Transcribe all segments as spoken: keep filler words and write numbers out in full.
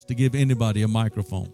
to give anybody a microphone.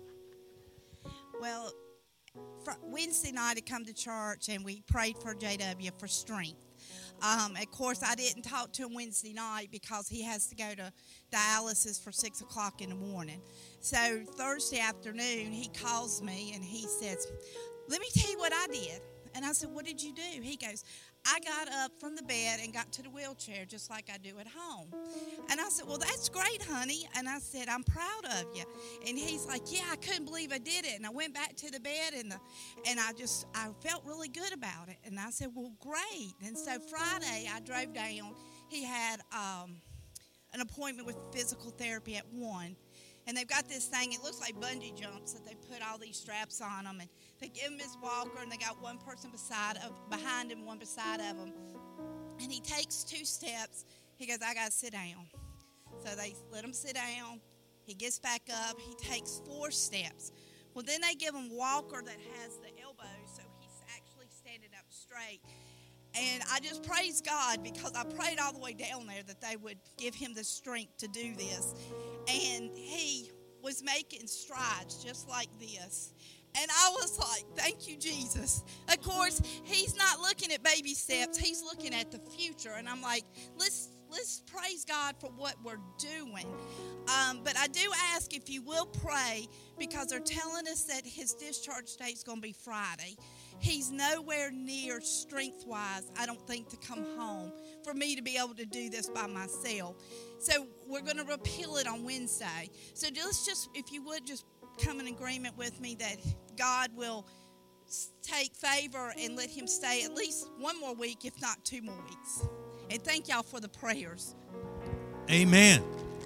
Well, fr- Wednesday night I come to church and we prayed for J W for strength. Um, of course, I didn't talk to him Wednesday night because he has to go to dialysis for six o'clock in the morning. So Thursday afternoon, he calls me and he says, let me tell you what I did. And I said, what did you do? He goes, I got up from the bed and got to the wheelchair just like I do at home. And I said, well, that's great, honey. And I said, I'm proud of you. And he's like, yeah, I couldn't believe I did it. And I went back to the bed and the, and I just, I felt really good about it. And I said, well, great. And so Friday I drove down. He had um, an appointment with physical therapy at one. And they've got this thing, it looks like bungee jumps, that they put all these straps on them. And they give him his walker, and they got one person beside of, behind him, one beside of him. And he takes two steps. He goes, I got to sit down. So they let him sit down. He gets back up. He takes four steps. Well, then they give him a walker that has the elbows, so he's actually standing up straight. And I just praise God because I prayed all the way down there that they would give him the strength to do this. And he was making strides just like this. And I was like, thank you, Jesus. Of course, he's not looking at baby steps. He's looking at the future. And I'm like, let's let's praise God for what we're doing. Um, but I do ask if you will pray because they're telling us that his discharge date is going to be Friday. He's nowhere near strength-wise, I don't think, to come home for me to be able to do this by myself. So we're going to repeal it on Wednesday. So let's just, if you would, just come in agreement with me that God will take favor and let him stay at least one more week, if not two more weeks. And thank y'all for the prayers. Amen.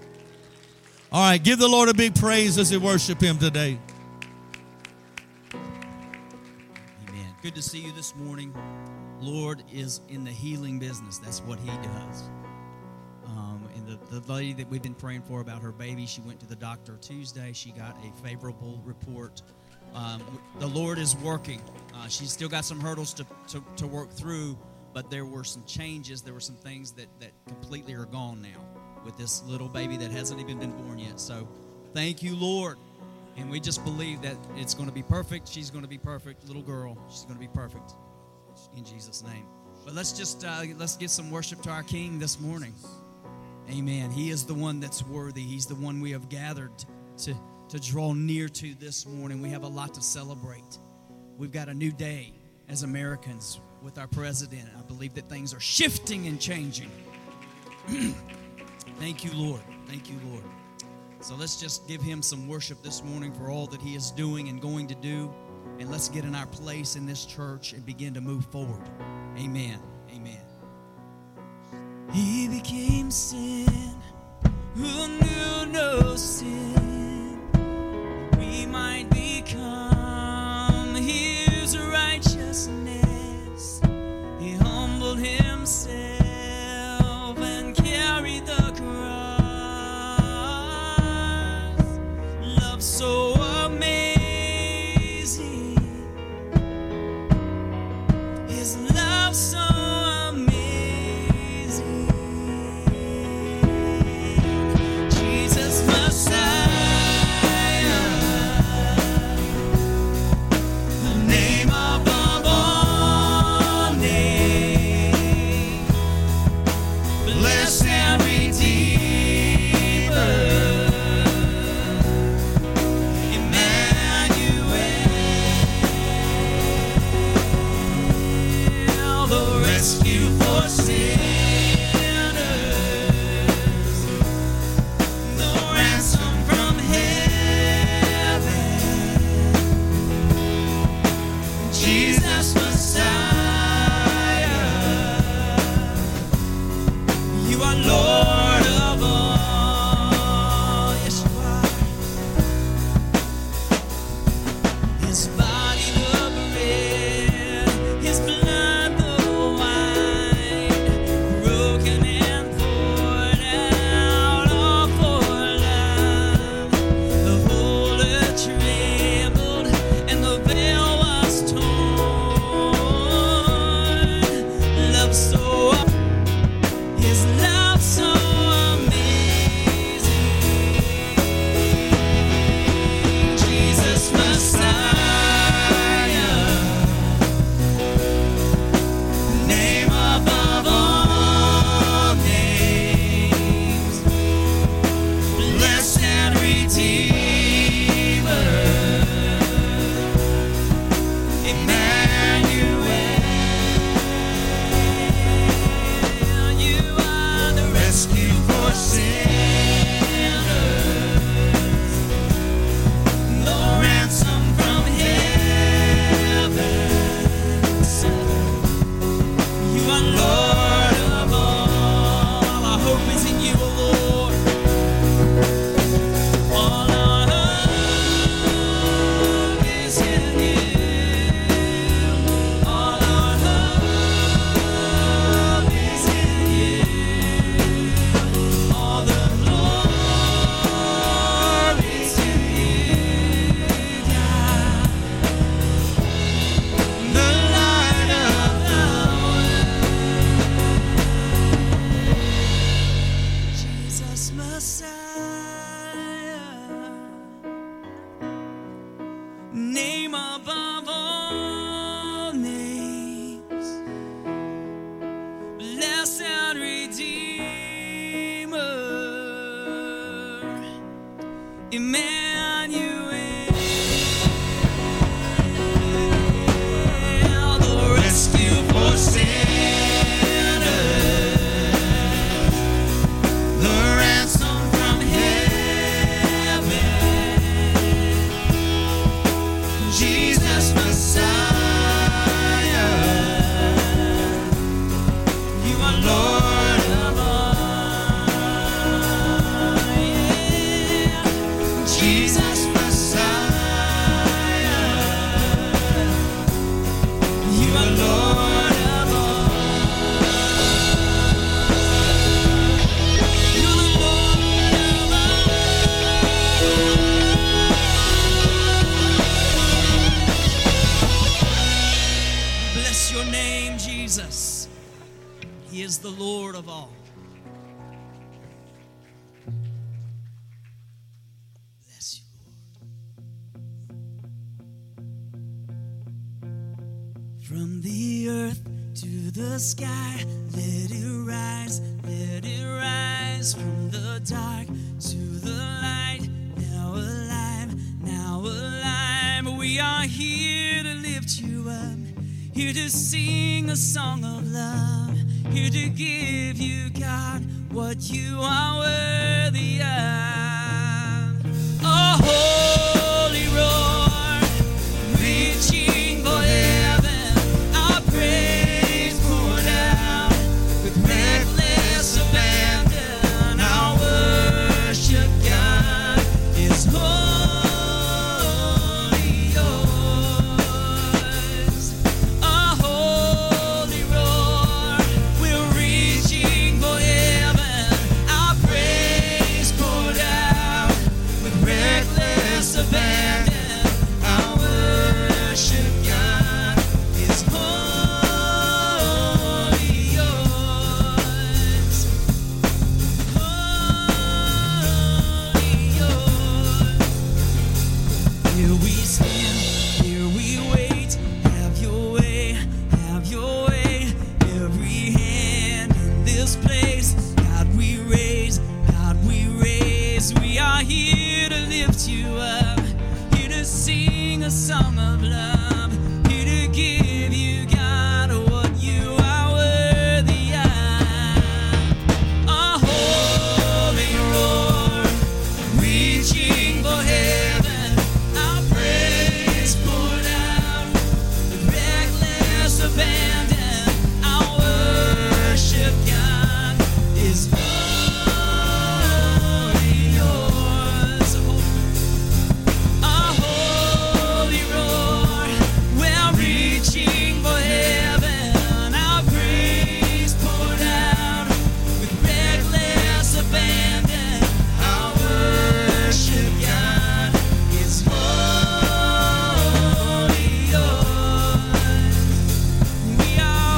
All right, give the Lord a big praise as we worship him today. Amen. Good to see you this morning. Lord is in the healing business. That's what he does. Um, and the, the lady that we've been praying for about her baby, she went to the doctor Tuesday. She got a favorable report. Um, the Lord is working. Uh, she's still got some hurdles to, to, to work through, but there were some changes. There were some things that, that completely are gone now with this little baby that hasn't even been born yet. So thank you, Lord. And we just believe that it's going to be perfect. She's going to be perfect. Little girl, she's going to be perfect in Jesus' name. But let's just, uh, let's give some worship to our King this morning. Amen. He is the one that's worthy. He's the one we have gathered to, to draw near to this morning. We have a lot to celebrate. We've got a new day as Americans with our president. I believe that things are shifting and changing. Thank you, Lord. Thank you, Lord. So let's just give him some worship this morning for all that he is doing and going to do. And let's get in our place in this church and begin to move forward. Amen. Amen. He became sin who knew no sin. We might become his righteousness. He humbled himself and carried the cross. Love so amazing. His love so amazing. Jesus Messiah. His love so amazing. name above all names, blessed Redeemer, Emmanuel, the rescue for sinners, the ransom from heaven, Jesus Messiah, you are Lord of all, yeah. Jesus Messiah, you are Lord of all, you're the Lord of all. Bless your name, Jesus. He is the Lord of all. Bless you, Lord. From the earth to the sky, let it rise, let it rise. From the dark to the light, now alive, now alive. We are here to lift you up, here to sing a song of love, here to give you, God, what you are worthy of. A holy roar, reaching for heaven, our praise poured out with reckless abandon. Our worship, God, is wholly yours. A holy roar, we're reaching for heaven, our praise poured out with reckless abandon. Our worship, God, is wholly yours. Wholly yours. Here we stand, here we wait. Have your way, have your way. Every hand in this place, God we raise, God we raise. We are here to lift you up, here to sing a song of love, here to give you, God, what you are worthy of. A holy roar, reaching for heaven, our praise poured out with reckless abandon. Our worship, God, is wholly yours. A holy roar, we're reaching for heaven, our praise poured out with reckless abandon. Our worship, God, is wholly yours. We are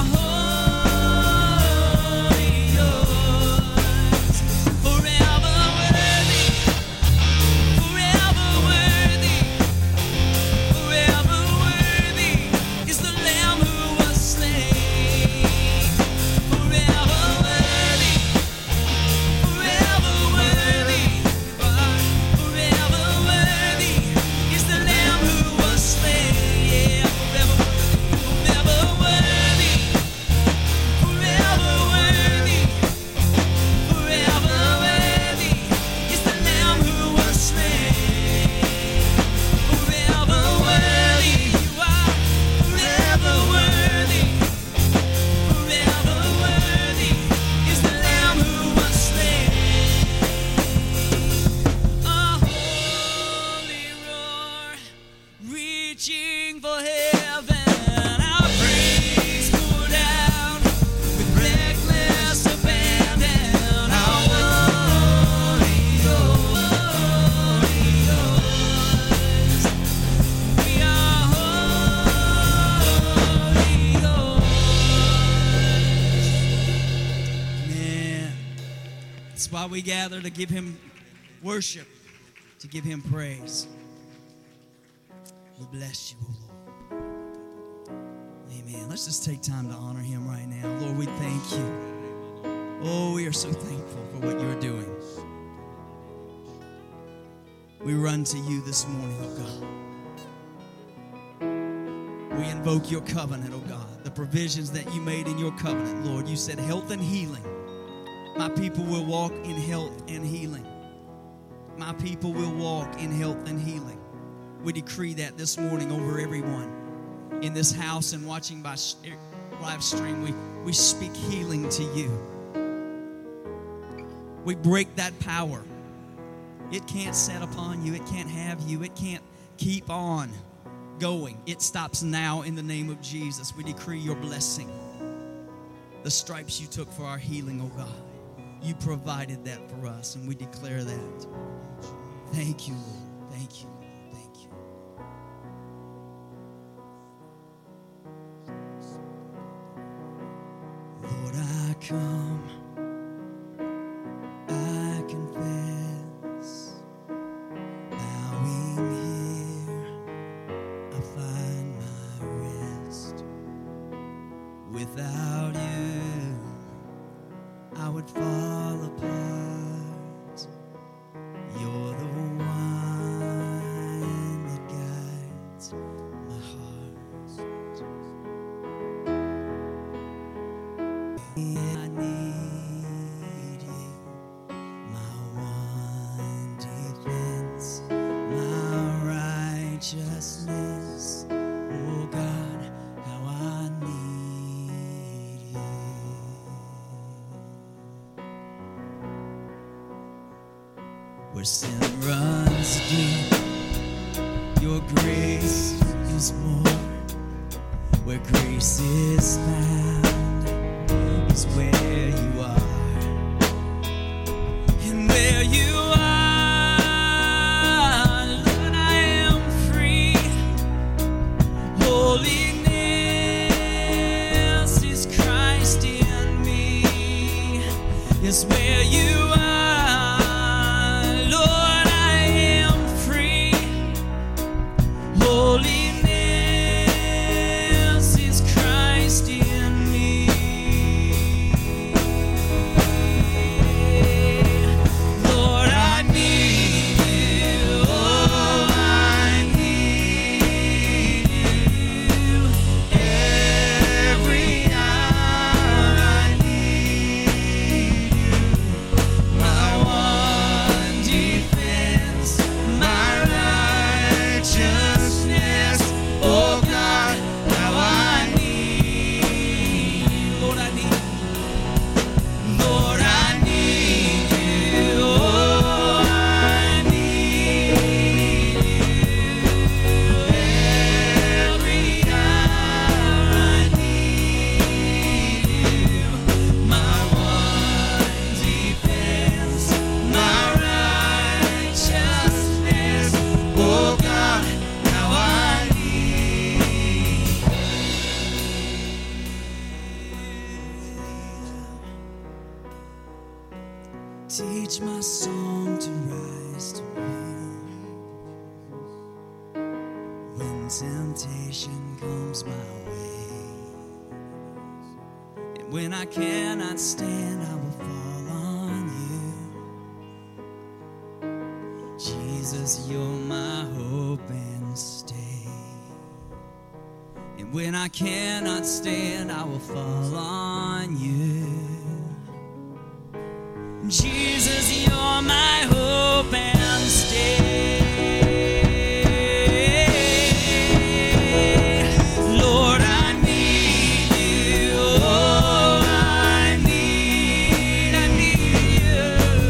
wholly yours. Forever worthy, forever worthy, forever worthy is the Lamb who was slain. Forever worthy, forever worthy, forever worthy is the Lamb who was slain. Yeah, forever worthy, forever worthy, forever worthy, forever worthy is the Lamb who was slain. Forever worthy, you are forever worthy, forever worthy is the Lamb who was slain. A holy roar, reaching for heaven, our praise poured out with reckless abandon. Our holy yours, we are wholly yours. Man, that's why we gather, to give him worship, to give him praise. We bless you, oh Lord. Amen. Let's just take time to honor him right now. Lord, we thank you. Oh, we are so thankful for what you're doing. We run to you this morning, oh God. We invoke your covenant, oh God, the provisions that you made in your covenant, Lord. You said health and healing. My people will walk in health and healing. My people will walk in health and healing. We decree that this morning over everyone in this house and watching by live stream. We, we speak healing to you. We break that power. It can't set upon you. It can't have you. It can't keep on going. It stops now in the name of Jesus. We decree your blessing. The stripes you took for our healing, oh God. You provided that for us, and we declare that. Thank you, Lord. Thank you. Thank you. Lord, I come. I confess. Bowing here, I find my rest. Without you, I would fall apart. You're the wine that guides my heart. I need you, my one defense, my righteousness. Oh God, how I need you. Where sin runs deep, your grace is more. Where grace is found is where you are. And where you are, Lord, I am free. Holiness is Christ in me. Is where you are. Holiness is Christ in me. Lord, I need you. Oh, I need you. Every hour I need you. My one defense, my righteousness. Oh God, how I need you. Lord, I need you. Lord, I need you. Oh, I need you. Every hour I need you. My one defense, my righteousness. Oh God, how I need. Teach my song to rise to you. When temptation comes my way, and when I cannot stand, I will fall on you. Jesus, you're my hope and stay. And when I cannot stand, I will fall on you. Jesus, you're my hope and stay. Lord, I need you. Oh, I need, I need you.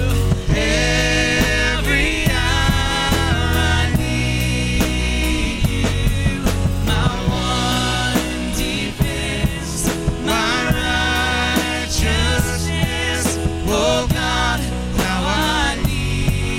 Every hour I need you. My one defense, my righteousness. Oh God, how I need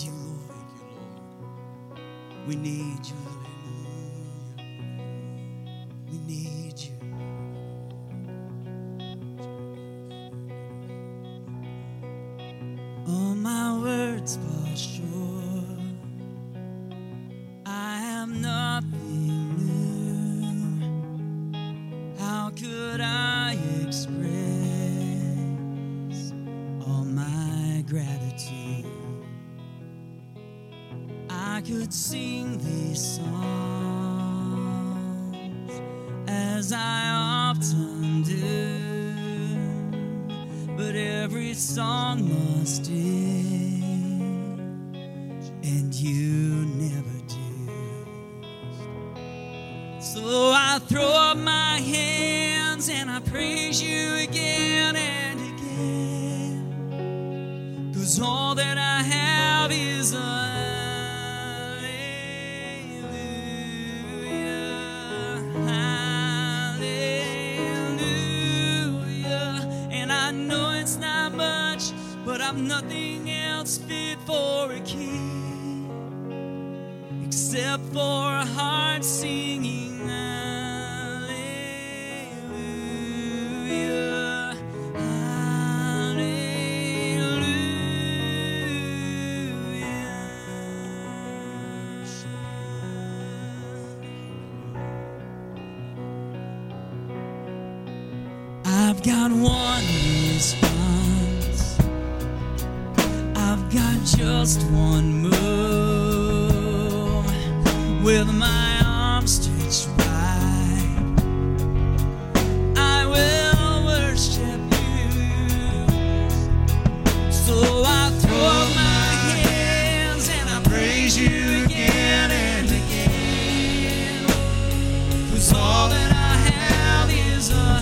you, Lord. We need you, Lord. We need you. All my words fall short. I have nothing new. How could I express all my gratitude? I could sing these songs as I often do, but every song must end, and you never do. So I throw up my hands and I praise you again and again, 'cause all that I have is a but I'm nothing else fit for a king except for a heart singing hallelujah, hallelujah. I've got one response. I've got just one move with my arms stretched wide. I will worship you. So I throw up my hands and I praise you again and again, 'cause all that I have is a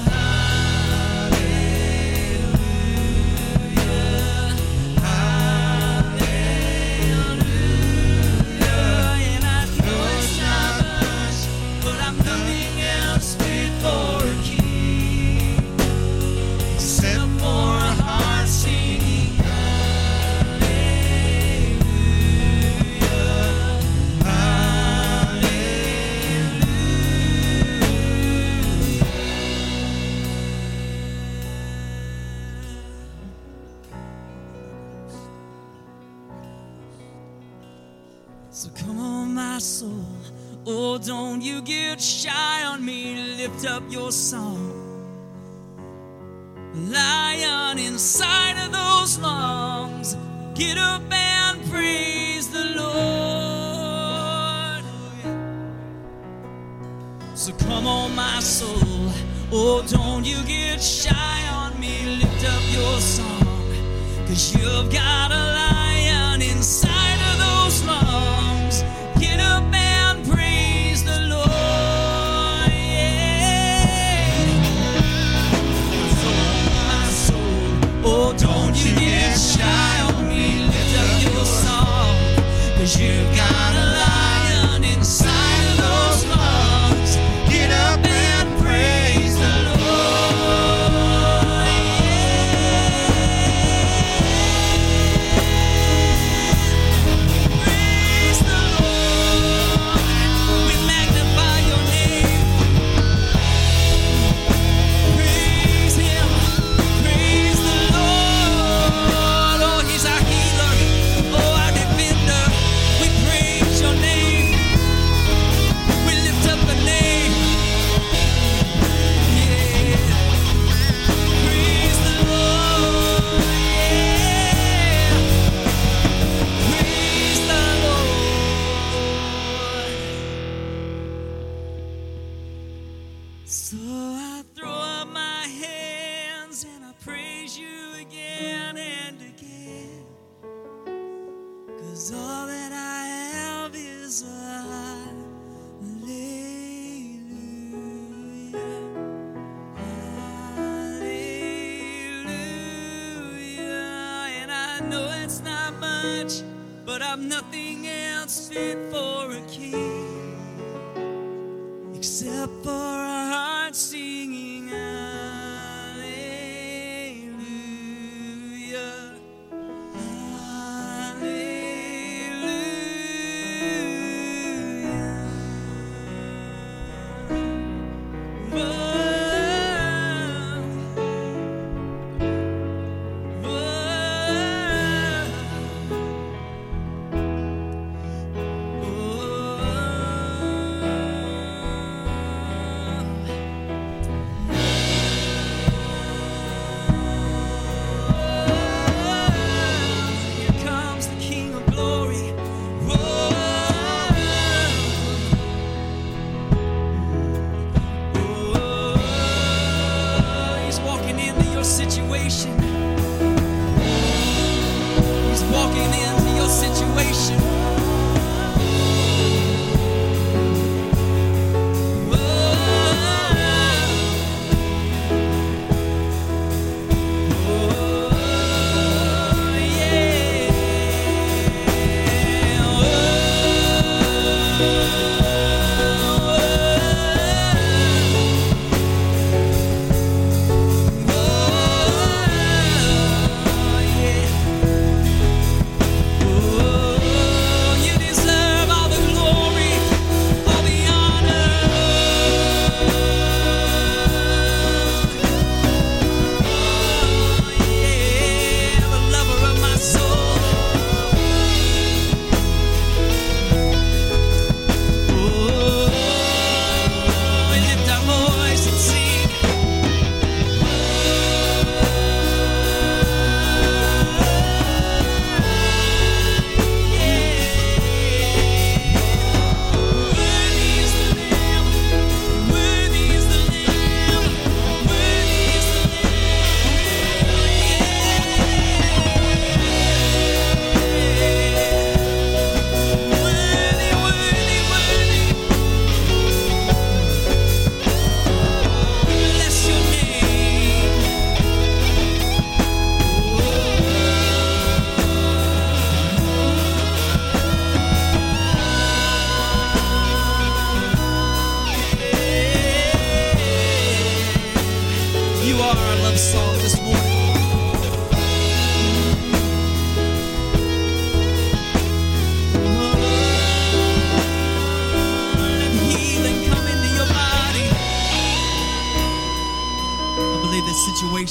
So come on, my soul, oh, don't you get shy on me. Lift up your song. Lion inside of those lungs, get up and praise the Lord. So come on, my soul, oh, don't you get shy on me. Lift up your song, 'cause you've got a lion inside of those lungs. Get up and praise the Lord, yeah. So my soul, oh, don't you get shy on me. Lift up your song, 'cause you've got a lion inside of those lungs. Get up and praise the Lord, yeah. Praise the Lord. We magnify your name. Praise him. Praise the Lord. Oh, he's our healer. Oh, our defender. We praise your name. We lift up the name. Yeah. Praise the Lord. Yeah. Praise the Lord. So I throw up my hands and I praise you again and again, 'cause all that I have is a hallelujah, hallelujah. And I know it's not much, but I'm nothing else fit for a king except for a heart singing hallelujah, hallelujah.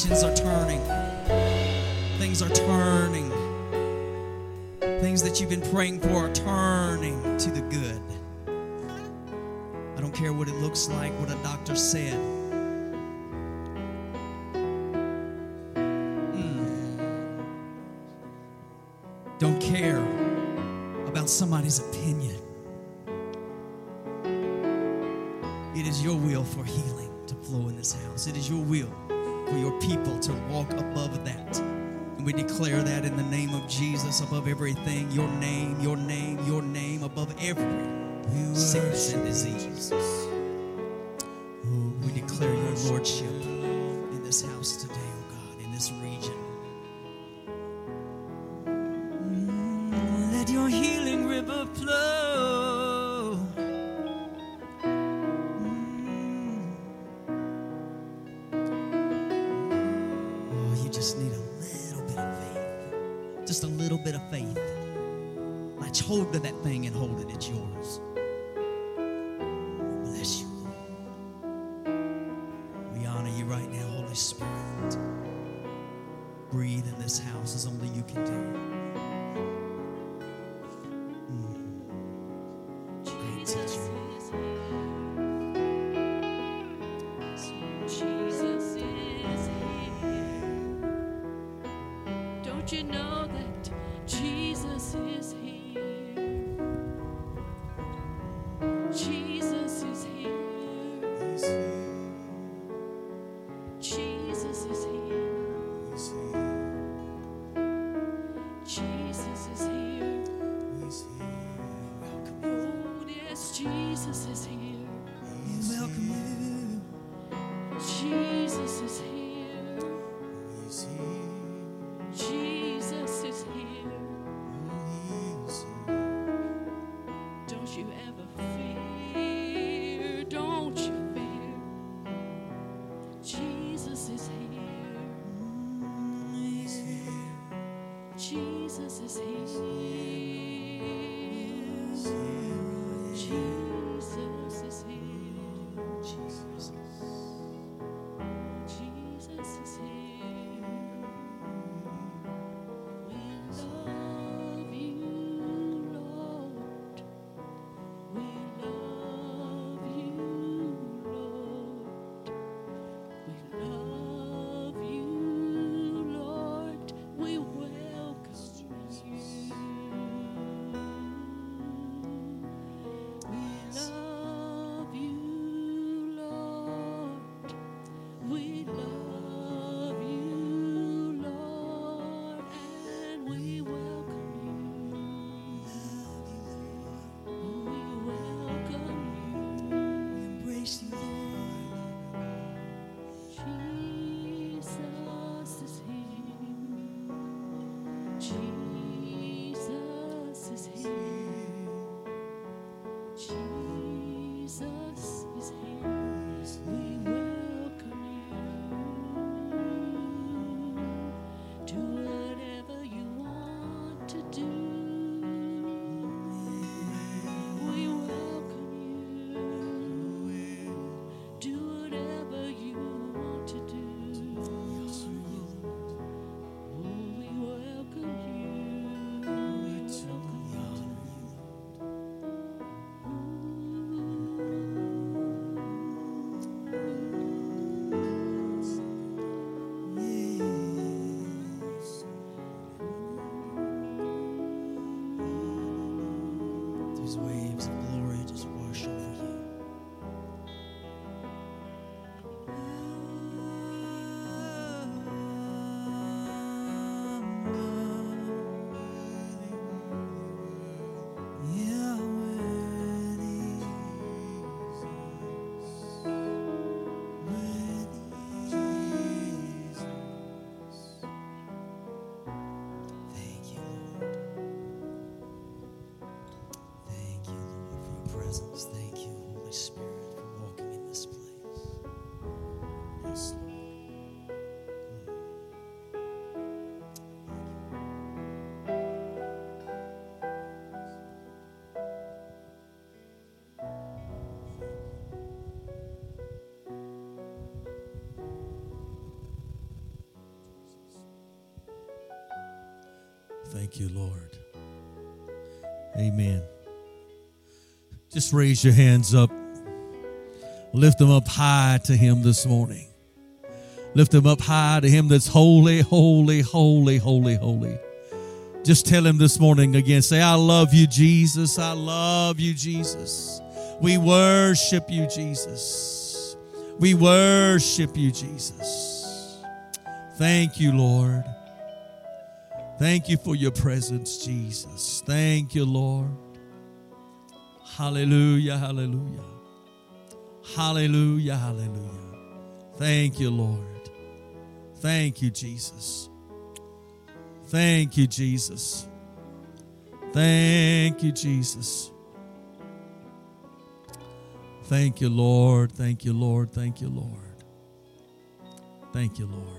situations are turning. Things are turning. Things that you've been praying for are turning to the good. I don't care what it looks like, what a doctor said. Mm. Don't care about somebody's opinion. It is your will for healing to flow in this house. It is your will for your people to walk above that. And we declare that in the name of Jesus, above everything, your name, your name, your name, above every sickness and disease. We declare your lordship in this house today, oh God, in this region. Mm, let your healing river flow. Mm. Oh, you just need a little bit of faith. Just a little bit of faith. Latch hold to that thing and hold it. It's yours. Bless you, Lord. We honor you right now, Holy Spirit. Breathe in this house as only you can do. Mm. Great teacher. Jesus is here. Don't you know that Jesus is here? Jesus is here. Jesus is here. Jesus is here. Oh, yes, Jesus is here. We welcome you. Jesus is here. Jesus is here. Don't you ever fear. Don't you fear. Jesus is here. Jesus is here. Jesus is here. Jesus. Jesus is here. We love you, Lord. We love you, Lord. We love you, Lord. We welcome you. We love you, Lord. We love you, Lord, and we welcome you. Oh, we welcome you. Embrace you, Lord. Jesus is here. Jesus is here. Jesus is here. We welcome you. Do whatever you want to do. We welcome you. Do whatever you want to do. Oh, we welcome you. These waves of glory just wash over you. Yeah, worthy, worthy Jesus. Thank you, Lord. Thank you, Lord, for your presence. Thank you, Holy Spirit, for walking in this place. Yes, Lord. Thank you, Lord. Amen. Just raise your hands up. Lift them up high to him this morning. Lift them up high to him that's holy, holy, holy, holy, holy. Just tell him this morning again. Say, I love you, Jesus. I love you, Jesus. We worship you, Jesus. We worship you, Jesus. Thank you, Lord. Thank you for your presence, Jesus. Thank you, Lord. Hallelujah, hallelujah. Hallelujah, hallelujah. Thank you, Lord. Thank you, Jesus. Thank you, Jesus. Thank you, Jesus. Thank you, Lord. Thank you, Lord. Thank you, Lord. Thank you, Lord.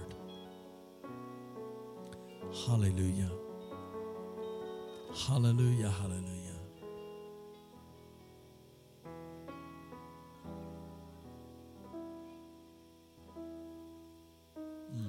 Hallelujah. Hallelujah, hallelujah. Mm.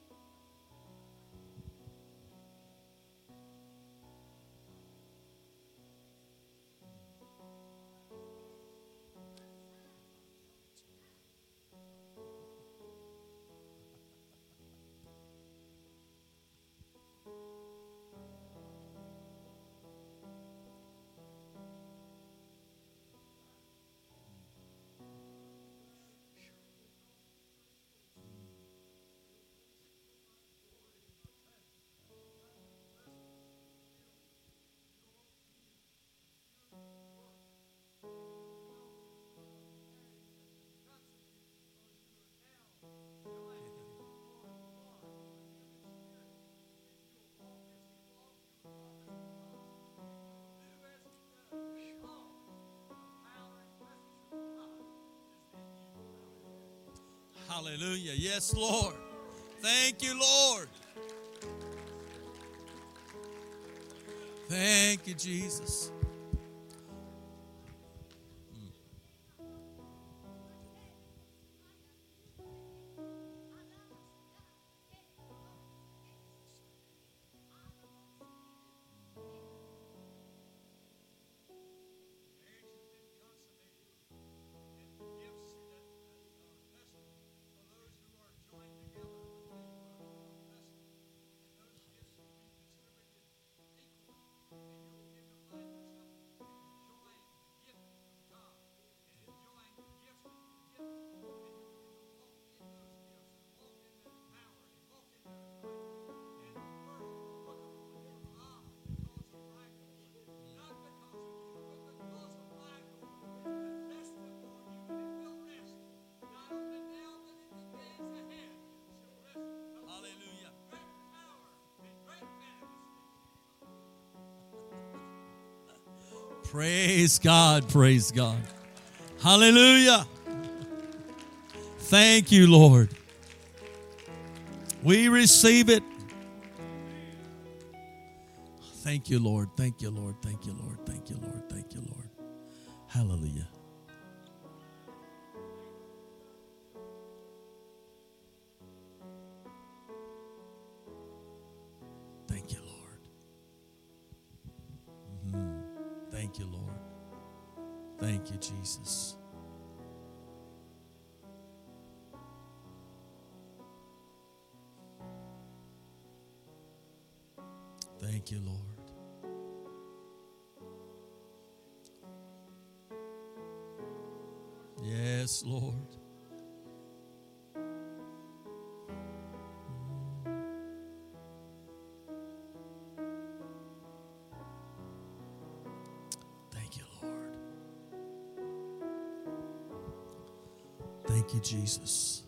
Hallelujah. Yes, Lord. Thank you, Lord. Thank you, Jesus. Praise God, praise God. Hallelujah. Thank you, Lord. We receive it. Thank you, Lord. Thank you, Lord. Thank you, Lord. Thank you, Lord. Thank you, Lord. Hallelujah. Thank you, Lord. Mm-hmm. Thank you, Lord. Thank you, Jesus. Thank you, Lord. Yes, Lord. Thank you, Lord. Thank you, Jesus.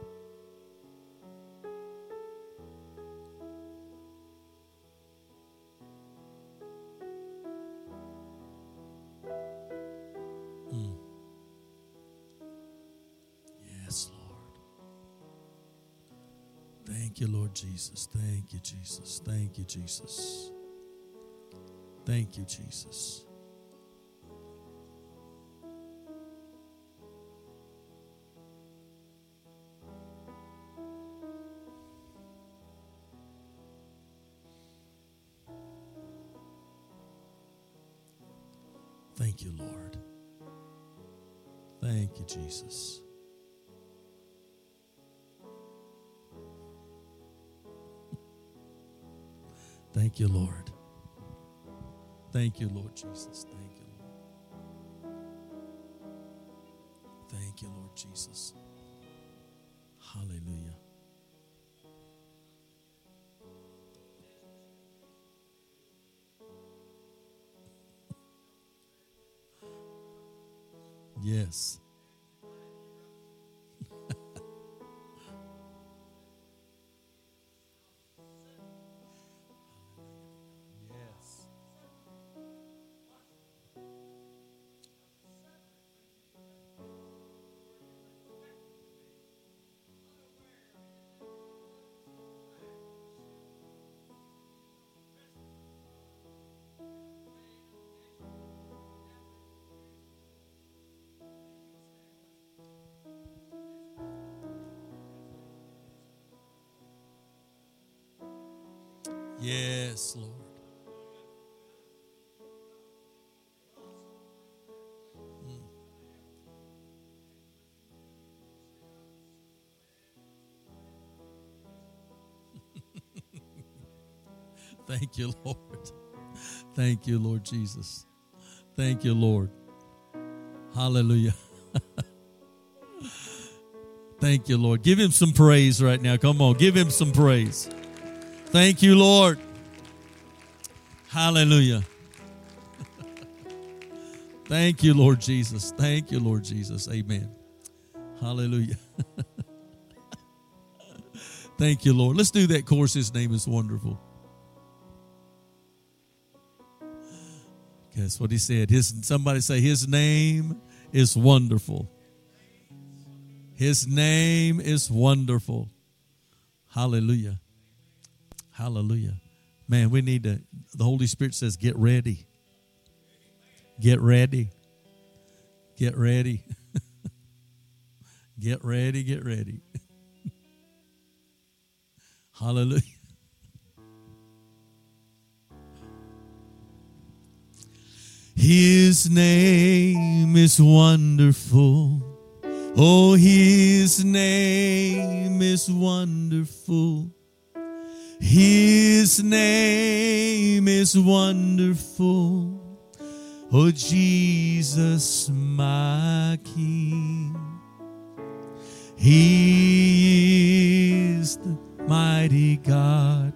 Mm. Yes, Lord. Thank you, Lord Jesus. Thank you, Jesus. Thank you, Jesus. Thank you, Jesus. Thank you, Lord. Thank you, Jesus. Thank you, Lord. Thank you, Lord Jesus. Thank you, Lord. Thank you, Lord Jesus. Hallelujah. Yes. Yes. Yes, Lord. Mm. Thank you, Lord. Thank you, Lord Jesus. Thank you, Lord. Hallelujah. Thank you, Lord. Give him some praise right now. Come on, give him some praise. Thank you, Lord. Hallelujah. Thank you, Lord Jesus. Thank you, Lord Jesus. Amen. Hallelujah. Thank you, Lord. Let's do that chorus. His name is wonderful. That's what he said. His, somebody say, his name is wonderful. His name is wonderful. Hallelujah. Hallelujah. Man, we need to, the Holy Spirit says, get ready. Get ready. Get ready. Get ready, get ready. Hallelujah. His name is wonderful. Oh, his name is wonderful. His name is wonderful. Oh, Jesus, my King. He is the mighty God,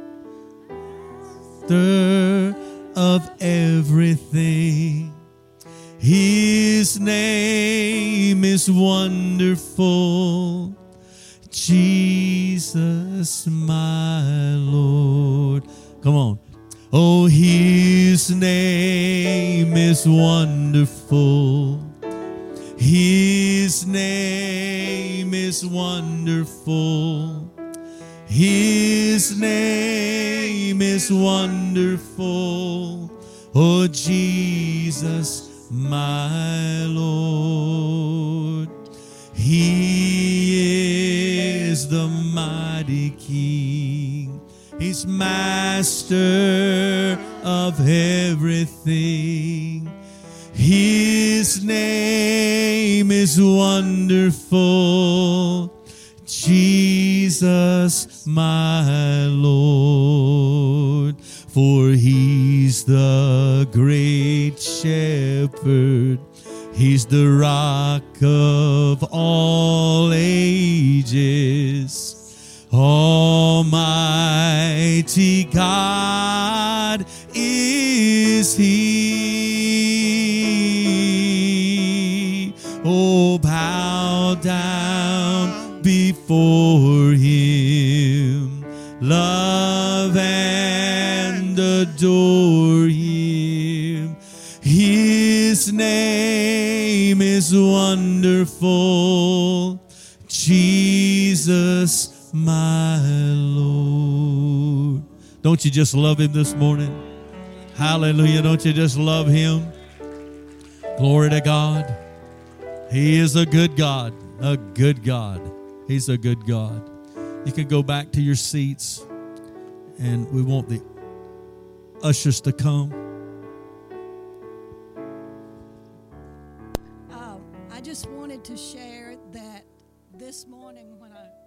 master of everything. His name is wonderful. Jesus, my Lord. Come on. Oh, his name is wonderful. His name is wonderful. His name is wonderful. Oh, Jesus, my Lord. He is the mighty King. He's master of everything. His name is wonderful. Jesus, my Lord. For he's the great shepherd. He's the rock of all ages. Almighty God is he. Oh, bow down before him. Love and adore him. His name is wonderful. Jesus, my Lord. Don't you just love him this morning? Hallelujah. Don't you just love him? Glory to God. He is a good God. A good God. He's a good God. You can go back to your seats, and we want the ushers to come. I just wanted to share that this morning when I,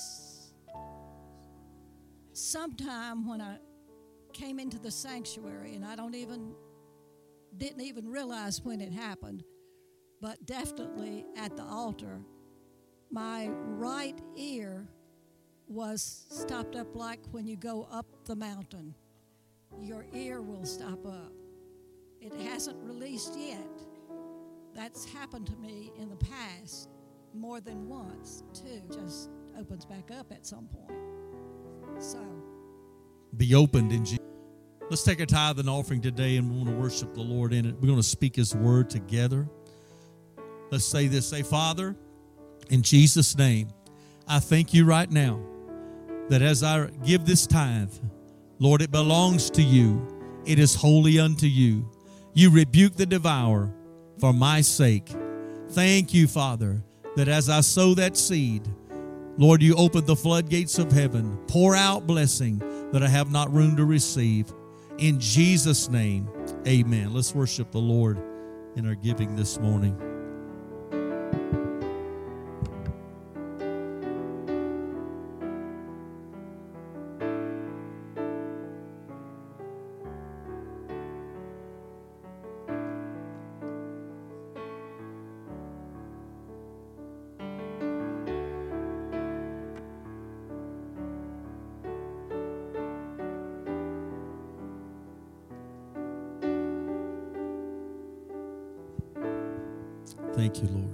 sometime when I came into the sanctuary, and I don't even, didn't even realize when it happened, but definitely at the altar, my right ear was stopped up like when you go up the mountain. Your ear will stop up. It hasn't released yet. That's happened to me in the past more than once, too. Just opens back up at some point. So. Be opened in Jesus. Let's take a tithe and offering today, and we want to worship the Lord in it. We're going to speak His word together. Let's say this. Say, Father, in Jesus' name, I thank you right now that as I give this tithe, Lord, it belongs to you. It is holy unto you. You rebuke the devourer for my sake. Thank you, Father, that as I sow that seed, Lord, you open the floodgates of heaven. Pour out blessing that I have not room to receive. In Jesus' name, amen. Let's worship the Lord in our giving this morning. Thank you, Lord.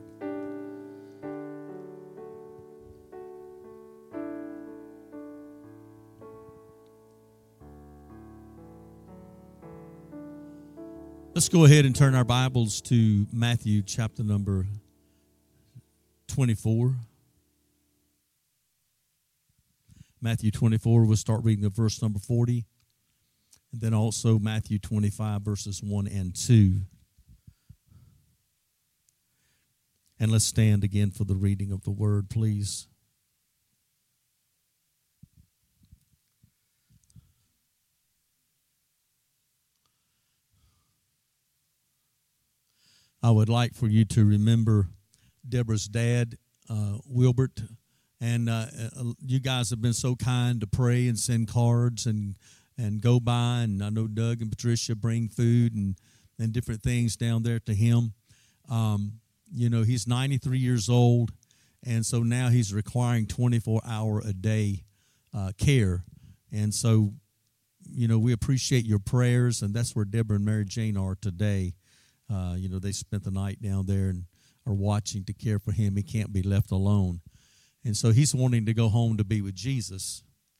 Let's go ahead and turn our Bibles to Matthew chapter number twenty-four. Matthew twenty-four, we'll start reading at verse number forty. And then also Matthew twenty-five, verses one and two. And let's stand again for the reading of the word, please. I would like for you to remember Deborah's dad, uh, Wilbert, and uh, you guys have been so kind to pray and send cards and and go by, and I know Doug and Patricia bring food and, and different things down there to him. Um, you know, he's ninety-three years old, and so now he's requiring twenty-four hour a day uh, care, and so, you know, we appreciate your prayers, and that's where Deborah and Mary Jane are today. Uh, you know, they spent the night down there and are watching to care for him. He can't be left alone. And so he's wanting to go home to be with Jesus.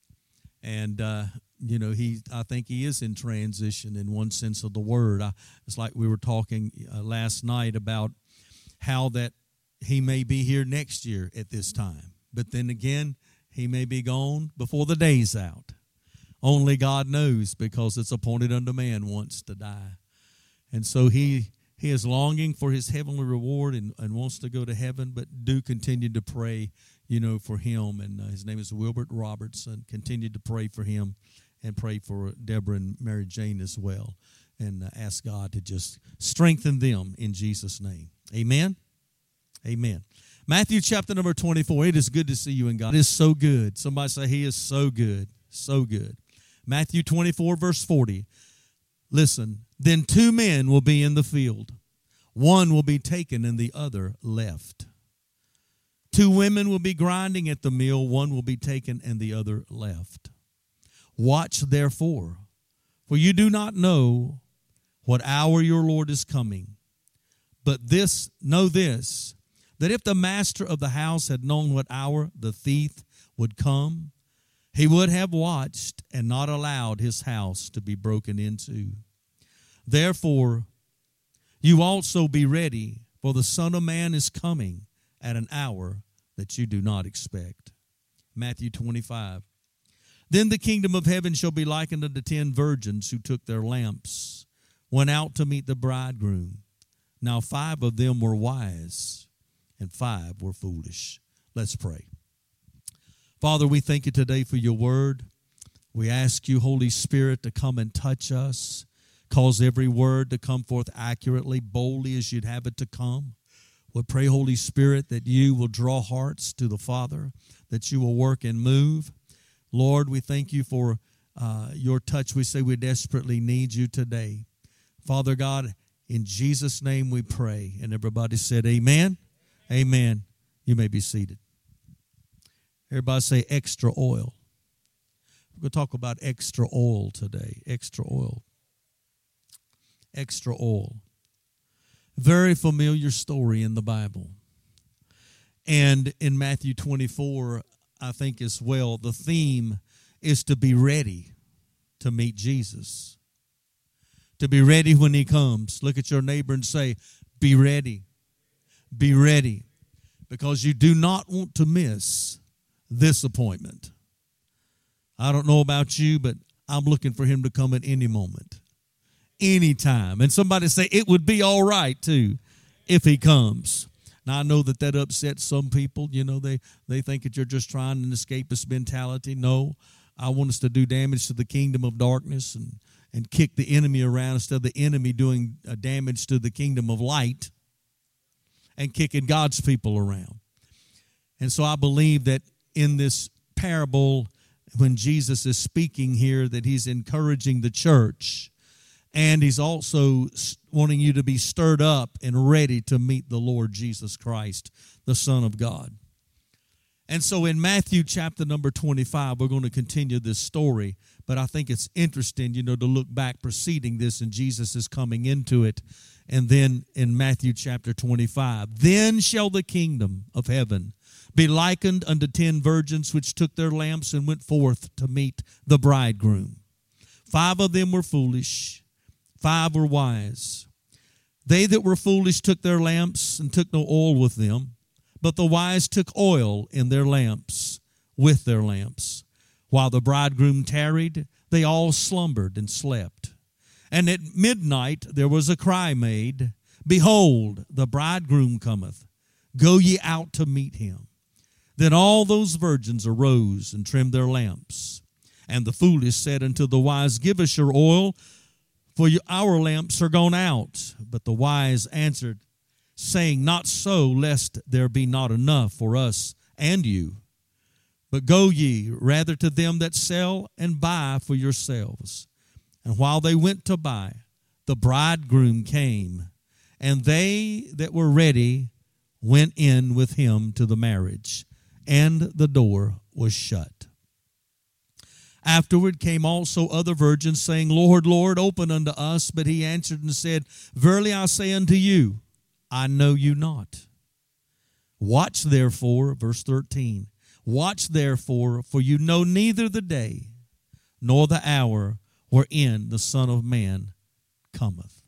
And, uh, you know, he, I think he is in transition in one sense of the word. I, it's like we were talking uh, last night about how that he may be here next year at this time. But then again, he may be gone before the day's out. Only God knows, because it's appointed unto man once to die. And so he he is longing for his heavenly reward and, and wants to go to heaven, but do continue to pray, you know, for him. And uh, his name is Wilbert Robertson. Continue to pray for him and pray for Deborah and Mary Jane as well. And uh, ask God to just strengthen them in Jesus' name. Amen? Amen. Matthew chapter number twenty-four. It is good to see you in God. It is so good. Somebody say, he is so good. So good. Matthew twenty-four, verse forty. Listen, then two men will be in the field. One will be taken and the other left. Two women will be grinding at the mill. One will be taken and the other left. Watch therefore, for you do not know what hour your Lord is coming. But this, know this, that if the master of the house had known what hour the thief would come, he would have watched and not allowed his house to be broken into. Therefore, you also be ready, for the Son of Man is coming at an hour that you do not expect. Matthew twenty-five. Then the kingdom of heaven shall be likened unto ten virgins who took their lamps, went out to meet the bridegroom. Now five of them were wise, and five were foolish. Let's pray. Father, we thank you today for your word. We ask you, Holy Spirit, to come and touch us. Cause every word to come forth accurately, boldly as you'd have it to come. We pray, Holy Spirit, that you will draw hearts to the Father, that you will work and move. Lord, we thank you for uh, your touch. We say we desperately need you today. Father God, in Jesus' name we pray. And everybody said amen. Amen. You may be seated. Everybody say extra oil. We're going to talk about extra oil today. Extra oil. Extra oil. Very familiar story in the Bible. And in Matthew twenty-four, I think as well, the theme is to be ready to meet Jesus. To be ready when he comes. Look at your neighbor and say, be ready. Be ready. Because you do not want to miss this appointment. I don't know about you, but I'm looking for him to come at any moment. Anytime. And somebody say, it would be all right, too, if he comes. Now, I know that that upsets some people. You know, they, they think that you're just trying an escapist mentality. No, I want us to do damage to the kingdom of darkness and, and kick the enemy around instead of the enemy doing uh, damage to the kingdom of light and kicking God's people around. And so I believe that in this parable, when Jesus is speaking here, that he's encouraging the church. And he's also wanting you to be stirred up and ready to meet the Lord Jesus Christ, the Son of God. And so in Matthew chapter number twenty-five, we're going to continue this story. But I think it's interesting, you know, to look back preceding this, and Jesus is coming into it. And then in Matthew chapter twenty-five, then shall the kingdom of heaven be likened unto ten virgins which took their lamps and went forth to meet the bridegroom. Five of them were foolish. Five were wise. They that were foolish took their lamps and took no oil with them, but the wise took oil in their lamps with their lamps. While the bridegroom tarried, they all slumbered and slept. And at midnight there was a cry made, Behold, the bridegroom cometh. Go ye out to meet him. Then all those virgins arose and trimmed their lamps. And the foolish said unto the wise, Give us your oil, for our lamps are gone out. But the wise answered, saying, Not so, lest there be not enough for us and you. But go ye rather to them that sell and buy for yourselves. And while they went to buy, the bridegroom came, and they that were ready went in with him to the marriage, and the door was shut. Afterward came also other virgins, saying, Lord, Lord, open unto us. But he answered and said, Verily I say unto you, I know you not. Watch therefore, verse thirteen, Watch therefore, for you know neither the day nor the hour wherein the Son of Man cometh.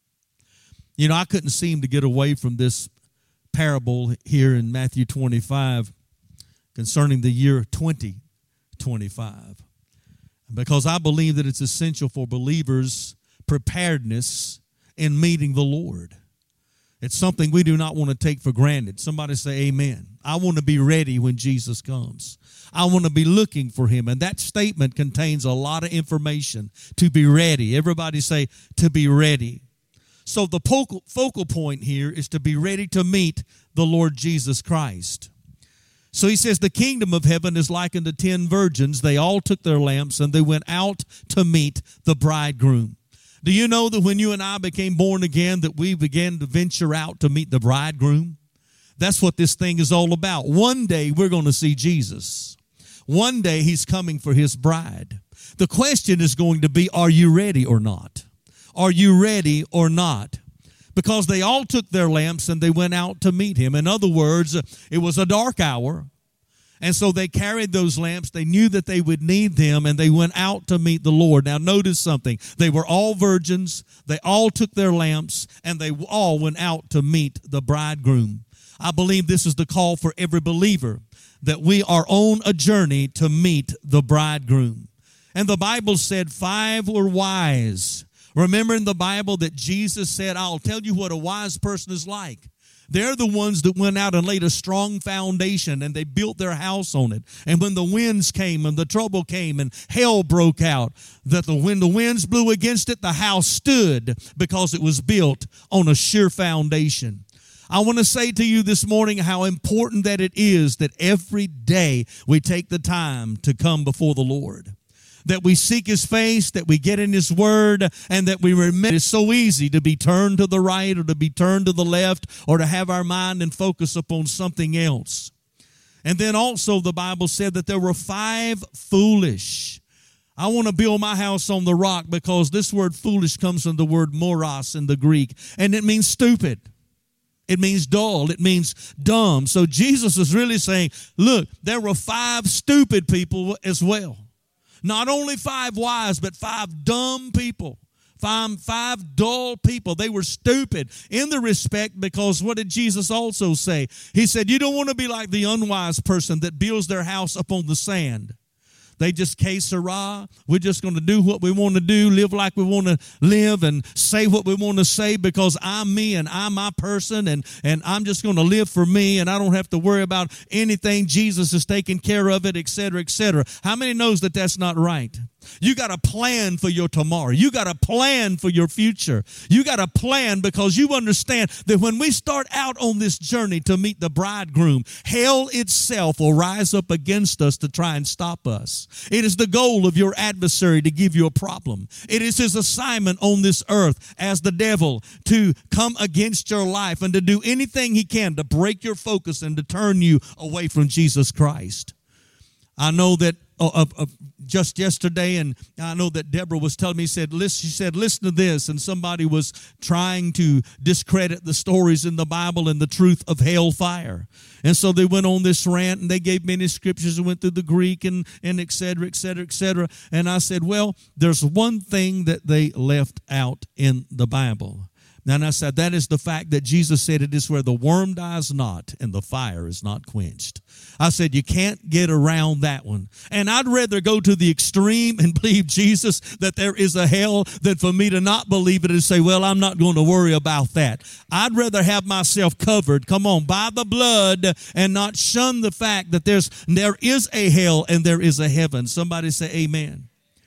You know, I couldn't seem to get away from this parable here in Matthew twenty-five concerning the year twenty twenty-five. Because I believe that it's essential for believers' preparedness in meeting the Lord. It's something we do not want to take for granted. Somebody say amen. I want to be ready when Jesus comes. I want to be looking for him. And that statement contains a lot of information. To be ready. Everybody say to be ready. So the focal, focal point here is to be ready to meet the Lord Jesus Christ. So he says the kingdom of heaven is like unto ten virgins. They all took their lamps and they went out to meet the bridegroom. Do you know that when you and I became born again that we began to venture out to meet the bridegroom? That's what this thing is all about. One day we're going to see Jesus. One day he's coming for his bride. The question is going to be, are you ready or not? Are you ready or not? Because they all took their lamps and they went out to meet him. In other words, it was a dark hour. And so they carried those lamps. They knew that they would need them, and they went out to meet the Lord. Now notice something. They were all virgins. They all took their lamps, and they all went out to meet the bridegroom. I believe this is the call for every believer, that we are on a journey to meet the bridegroom. And the Bible said five were wise. Remember in the Bible that Jesus said, I'll tell you what a wise person is like. They're the ones that went out and laid a strong foundation, and they built their house on it. And when the winds came and the trouble came and hell broke out, that the, when the winds blew against it, the house stood because it was built on a sure foundation. I want to say to you this morning how important that it is that every day we take the time to come before the Lord, that we seek His face, that we get in His Word, and that we remember. It's so easy to be turned to the right or to be turned to the left or to have our mind and focus upon something else. And then also the Bible said that there were five foolish. I want to build my house on the rock because this word foolish comes from the word moros in the Greek, and it means stupid. It means dull. It means dumb. So Jesus is really saying, look, there were five stupid people as well. Not only five wise, but five dumb people. Five, five dull people. They were stupid in the respect because what did Jesus also say? He said, you don't want to be like the unwise person that builds their house upon the sand. They just que sera. We're just going to do what we want to do, live like we want to live, and say what we want to say because I'm me and I'm my person, and, and I'm just going to live for me, and I don't have to worry about anything. Jesus is taking care of it, et cetera, et cetera. How many knows that that's not right? You got a plan for your tomorrow. You got a plan for your future. You got a plan because you understand that when we start out on this journey to meet the bridegroom, hell itself will rise up against us to try and stop us. It is the goal of your adversary to give you a problem. It is his assignment on this earth as the devil to come against your life and to do anything he can to break your focus and to turn you away from Jesus Christ. I know that uh, uh, uh, just yesterday, and I know that Deborah was telling me, said, listen, she said, listen to this, and somebody was trying to discredit the stories in the Bible and the truth of hellfire. And so they went on this rant, and they gave many scriptures and went through the Greek and, and et cetera, et cetera, et cetera. And I said, well, there's one thing that they left out in the Bible. And I said, that is the fact that Jesus said it is where the worm dies not and the fire is not quenched. I said, you can't get around that one. And I'd rather go to the extreme and believe Jesus that there is a hell than for me to not believe it and say, well, I'm not going to worry about that. I'd rather have myself covered, come on, by the blood and not shun the fact that there's there is a hell and there is a heaven. Somebody say amen.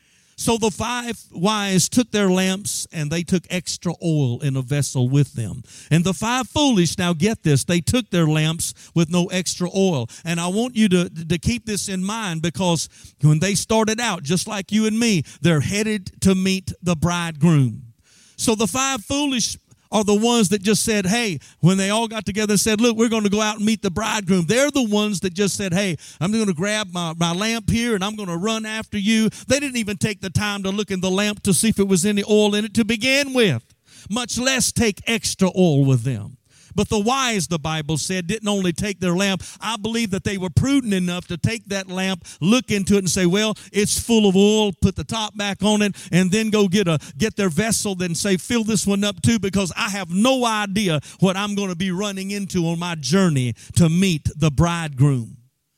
So the five wise took their lamps and they took extra oil in a vessel with them. And the five foolish, now get this, they took their lamps with no extra oil. And I want you to, to keep this in mind because when they started out, just like you and me, they're headed to meet the bridegroom. So the five foolish are the ones that just said, hey, when they all got together and said, look, we're going to go out and meet the bridegroom. They're the ones that just said, hey, I'm going to grab my, my lamp here and I'm going to run after you. They didn't even take the time to look in the lamp to see if it was any oil in it to begin with, much less take extra oil with them. But the wise, the Bible said, didn't only take their lamp. I believe that they were prudent enough to take that lamp, look into it and say, well, it's full of oil, put the top back on it, and then go get a get their vessel, then say, fill this one up too, because I have no idea what I'm going to be running into on my journey to meet the bridegroom.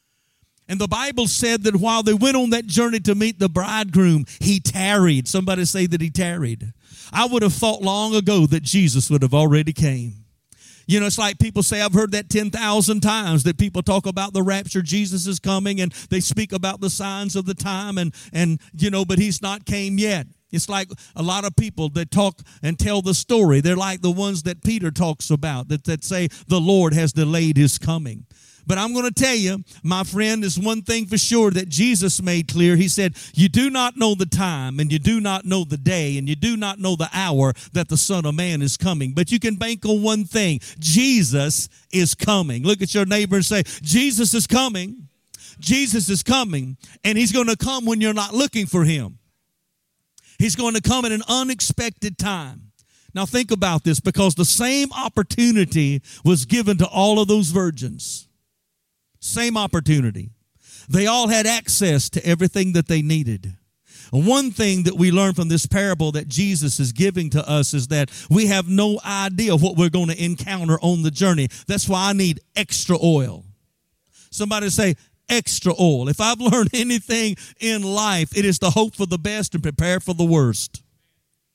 And the Bible said that while they went on that journey to meet the bridegroom, he tarried. Somebody say that he tarried. I would have thought long ago that Jesus would have already came. You know, it's like people say, I've heard that ten thousand times, that people talk about the rapture, Jesus is coming, and they speak about the signs of the time, and, and you know, but he's not came yet. It's like a lot of people that talk and tell the story. They're like the ones that Peter talks about, that, that say the Lord has delayed his coming. But I'm going to tell you, my friend, is one thing for sure that Jesus made clear. He said, you do not know the time, and you do not know the day, and you do not know the hour that the Son of Man is coming. But you can bank on one thing. Jesus is coming. Look at your neighbor and say, Jesus is coming. Jesus is coming, and he's going to come when you're not looking for him. He's going to come at an unexpected time. Now think about this, because the same opportunity was given to all of those virgins. Same opportunity. They all had access to everything that they needed. One thing that we learn from this parable that Jesus is giving to us is that we have no idea what we're going to encounter on the journey. That's why I need extra oil. Somebody say, extra oil. If I've learned anything in life, it is to hope for the best and prepare for the worst.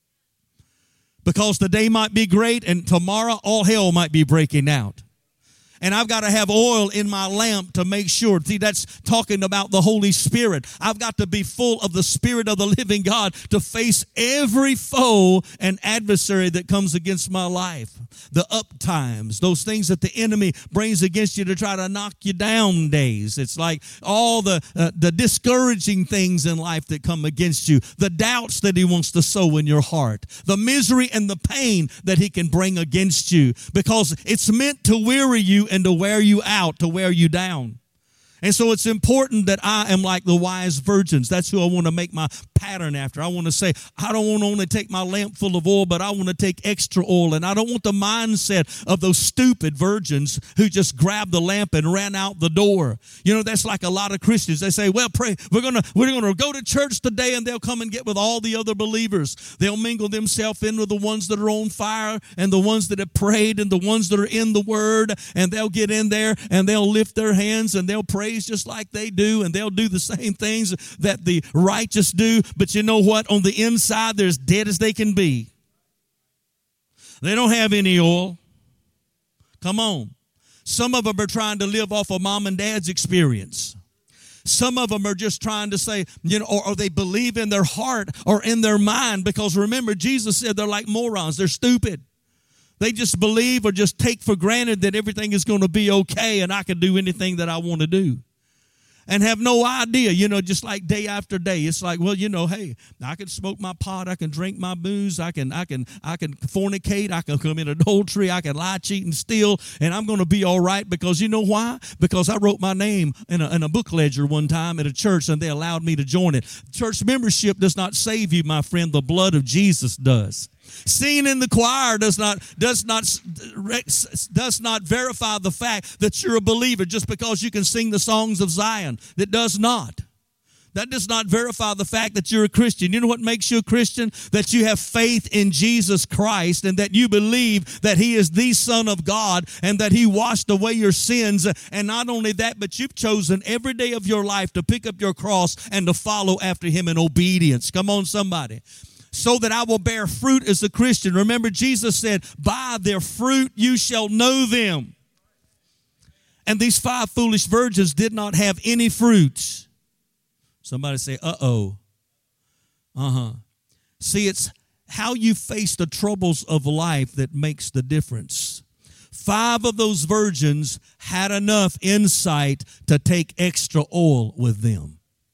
Because the day might be great and tomorrow all hell might be breaking out. And I've got to have oil in my lamp to make sure. See, that's talking about the Holy Spirit. I've got to be full of the Spirit of the living God to face every foe and adversary that comes against my life. The up times, those things that the enemy brings against you to try to knock you down days. It's like all the, uh, the discouraging things in life that come against you. The doubts that he wants to sow in your heart. The misery and the pain that he can bring against you. Because it's meant to weary you and to wear you out, to wear you down. And so it's important that I am like the wise virgins. That's who I want to make my pattern after. I want to say, I don't want to only take my lamp full of oil, but I want to take extra oil. And I don't want the mindset of those stupid virgins who just grabbed the lamp and ran out the door. You know, that's like a lot of Christians. They say, well, pray, we're going to we're going to go to church today, and they'll come and get with all the other believers. They'll mingle themselves in with the ones that are on fire and the ones that have prayed and the ones that are in the Word, and they'll get in there and they'll lift their hands and they'll praise just like they do, and they'll do the same things that the righteous do. But you know what? On the inside, they're as dead as they can be. They don't have any oil. Come on. Some of them are trying to live off of mom and dad's experience. Some of them are just trying to say, you know, or, or they believe in their heart or in their mind, because remember, Jesus said they're like morons. They're stupid. They just believe or just take for granted that everything is going to be okay and I can do anything that I want to do. And have no idea, you know, just like day after day. It's like, well, you know, hey, I can smoke my pot, I can drink my booze, I can, I can, I can fornicate, I can commit adultery, I can lie, cheat, and steal, and I'm going to be all right, because you know why? Because I wrote my name in a, in a book ledger one time at a church, and they allowed me to join it. Church membership does not save you, my friend. The blood of Jesus does. Singing in the choir does not does not does not verify the fact that you're a believer just because you can sing the songs of Zion. It does not. That does not verify the fact that you're a Christian. You know what makes you a Christian? That you have faith in Jesus Christ, and that you believe that he is the Son of God, and that he washed away your sins. And not only that, but you've chosen every day of your life to pick up your cross and to follow after him in obedience. Come on, somebody. So that I will bear fruit as a Christian. Remember, Jesus said, by their fruit you shall know them. And these five foolish virgins did not have any fruit. Somebody say, uh-oh. Uh-huh. See, it's how you face the troubles of life that makes the difference. Five of those virgins had enough insight to take extra oil with them.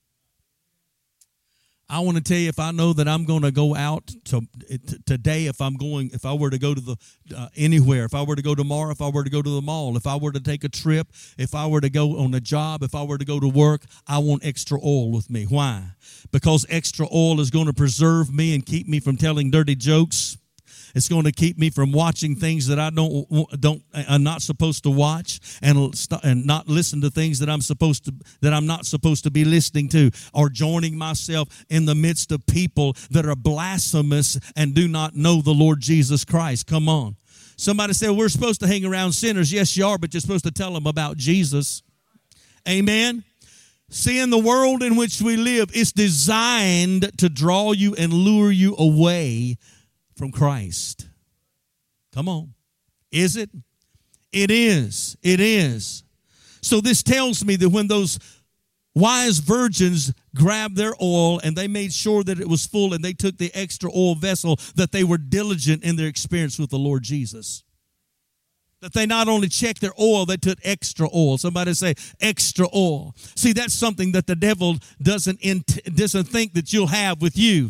I want to tell you, if I know that I'm going to go out to, to, today, if I'm going, if I were to go to the uh, anywhere, if I were to go tomorrow, if I were to go to the mall, if I were to take a trip, if I were to go on a job, if I were to go to work, I want extra oil with me. Why? Because extra oil is going to preserve me and keep me from telling dirty jokes. It's going to keep me from watching things that I don't don't I'm not supposed to watch, and and not listen to things that I'm supposed to that I'm not supposed to be listening to, or joining myself in the midst of people that are blasphemous and do not know the Lord Jesus Christ. Come on. Somebody said, we're supposed to hang around sinners. Yes, you are, but you're supposed to tell them about Jesus. Amen. See, in the world in which we live, it's designed to draw you and lure you away from Christ. Come on. Is it? It is. It is. So this tells me that when those wise virgins grabbed their oil and they made sure that it was full and they took the extra oil vessel, that they were diligent in their experience with the Lord Jesus. That they not only checked their oil, they took extra oil. Somebody say extra oil. See, that's something that the devil doesn't, int- doesn't think that you'll have with you.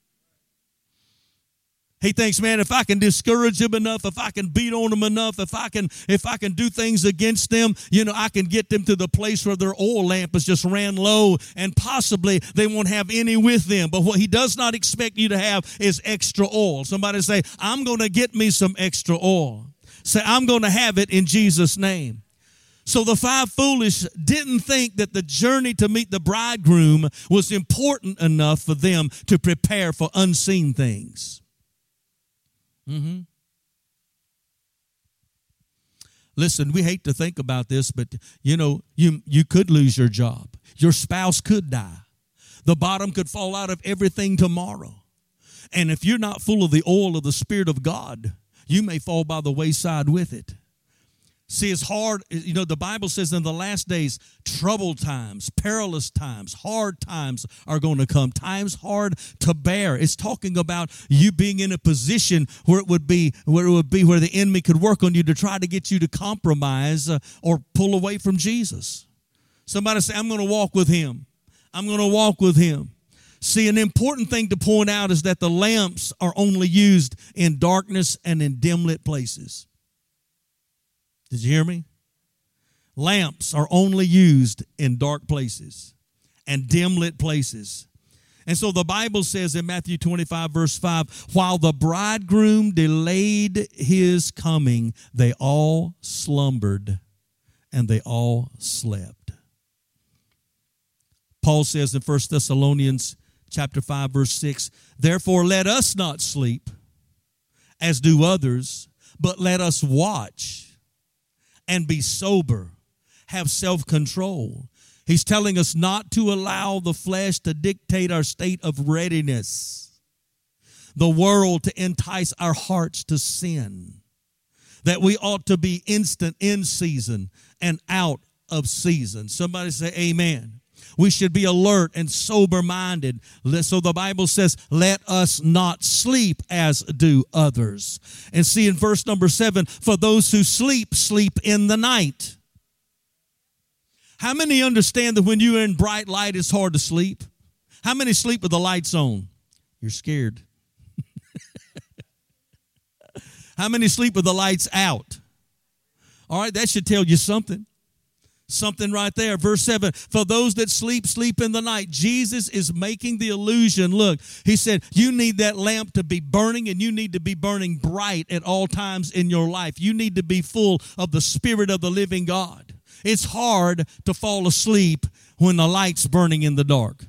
He thinks, man, if I can discourage them enough, if I can beat on them enough, if I can if I can do things against them, you know, I can get them to the place where their oil lamp has just ran low, and possibly they won't have any with them. But what he does not expect you to have is extra oil. Somebody say, I'm going to get me some extra oil. Say, I'm going to have it in Jesus' name. So the five foolish didn't think that the journey to meet the bridegroom was important enough for them to prepare for unseen things. Mm-hmm. Listen, we hate to think about this, but you know, you you could lose your job. Your spouse could die. The bottom could fall out of everything tomorrow. And if you're not full of the oil of the Spirit of God, you may fall by the wayside with it. See, it's hard. You know, the Bible says in the last days, troubled times, perilous times, hard times are going to come. Times hard to bear. It's talking about you being in a position where it would be, where it would be where the enemy could work on you to try to get you to compromise uh, or pull away from Jesus. Somebody say, I'm going to walk with him. I'm going to walk with him. See, an important thing to point out is that the lamps are only used in darkness and in dim lit places. Did you hear me? Lamps are only used in dark places and dim lit places. And so the Bible says in Matthew twenty-five, verse five, while the bridegroom delayed his coming, they all slumbered and they all slept. Paul says in First Thessalonians chapter five, verse six, therefore let us not sleep as do others, but let us watch and be sober, have self-control. He's telling us not to allow the flesh to dictate our state of readiness, the world to entice our hearts to sin, that we ought to be instant in season and out of season. Somebody say amen. We should be alert and sober-minded. So the Bible says, let us not sleep as do others. And see in verse number seven, for those who sleep, sleep in the night. How many understand that when you're in bright light, it's hard to sleep? How many sleep with the lights on? You're scared. How many sleep with the lights out? All right, that should tell you something. Something right there. Verse seven, for those that sleep, sleep in the night. Jesus is making the illusion. Look, he said, you need that lamp to be burning, and you need to be burning bright at all times in your life. You need to be full of the Spirit of the living God. It's hard to fall asleep when the light's burning in the dark.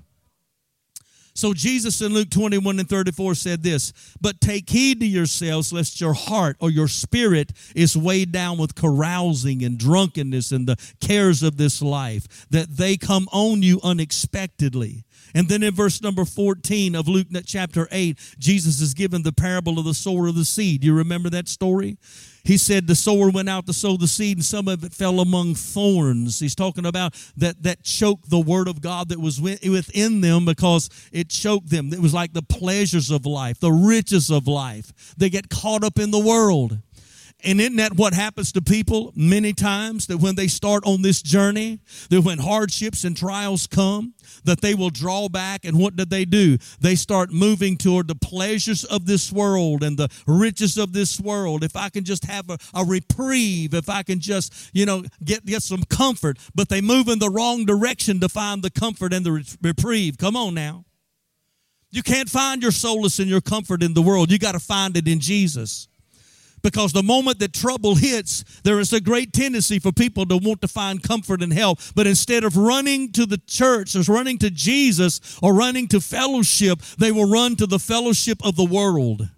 So Jesus in Luke twenty-one and thirty-four said this, but take heed to yourselves lest your heart or your spirit is weighed down with carousing and drunkenness and the cares of this life, that they come on you unexpectedly. And then in verse number fourteen of Luke chapter eight, Jesus is given the parable of the sower of the seed. You remember that story? He said the sower went out to sow the seed, and some of it fell among thorns. He's talking about that that choked the word of God that was within them because it choked them. It was like the pleasures of life, the riches of life. They get caught up in the world. And isn't that what happens to people many times? That when they start on this journey, that when hardships and trials come, that they will draw back. And what did they do? They start moving toward the pleasures of this world and the riches of this world. If I can just have a, a reprieve, if I can just, you know, get, get some comfort. But they move in the wrong direction to find the comfort and the reprieve. Come on now. You can't find your solace and your comfort in the world. You got to find it in Jesus. Because the moment that trouble hits, there is a great tendency for people to want to find comfort and help. But instead of running to the church or running to Jesus or running to fellowship, they will run to the fellowship of the world.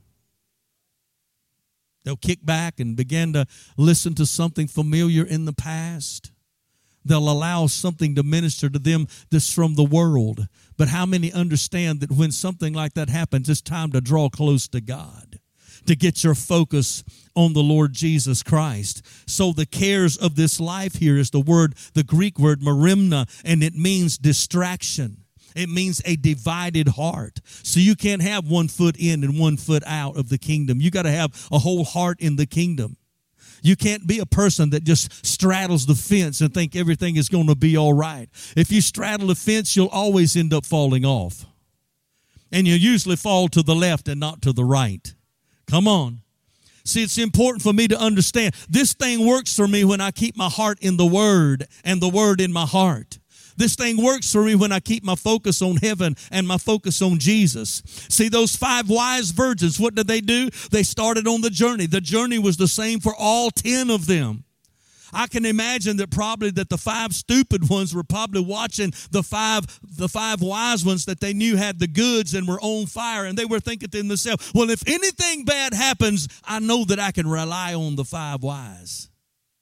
They'll kick back and begin to listen to something familiar in the past. They'll allow something to minister to them that's from the world. But how many understand that when something like that happens, it's time to draw close to God, to get your focus on the Lord Jesus Christ? So the cares of this life here is the word, the Greek word merimna, and it means distraction. It means a divided heart. So you can't have one foot in and one foot out of the kingdom. You got to have a whole heart in the kingdom. You can't be a person that just straddles the fence and think everything is going to be all right. If you straddle the fence, you'll always end up falling off. And you usually fall to the left and not to the right. Come on. See, it's important for me to understand this thing works for me when I keep my heart in the Word and the Word in my heart. This thing works for me when I keep my focus on heaven and my focus on Jesus. See, those five wise virgins, what did they do? They started on the journey. The journey was the same for all ten of them. I can imagine that probably that the five stupid ones were probably watching the five the five wise ones that they knew had the goods and were on fire, and they were thinking to themselves, well, if anything bad happens, I know that I can rely on the five wise.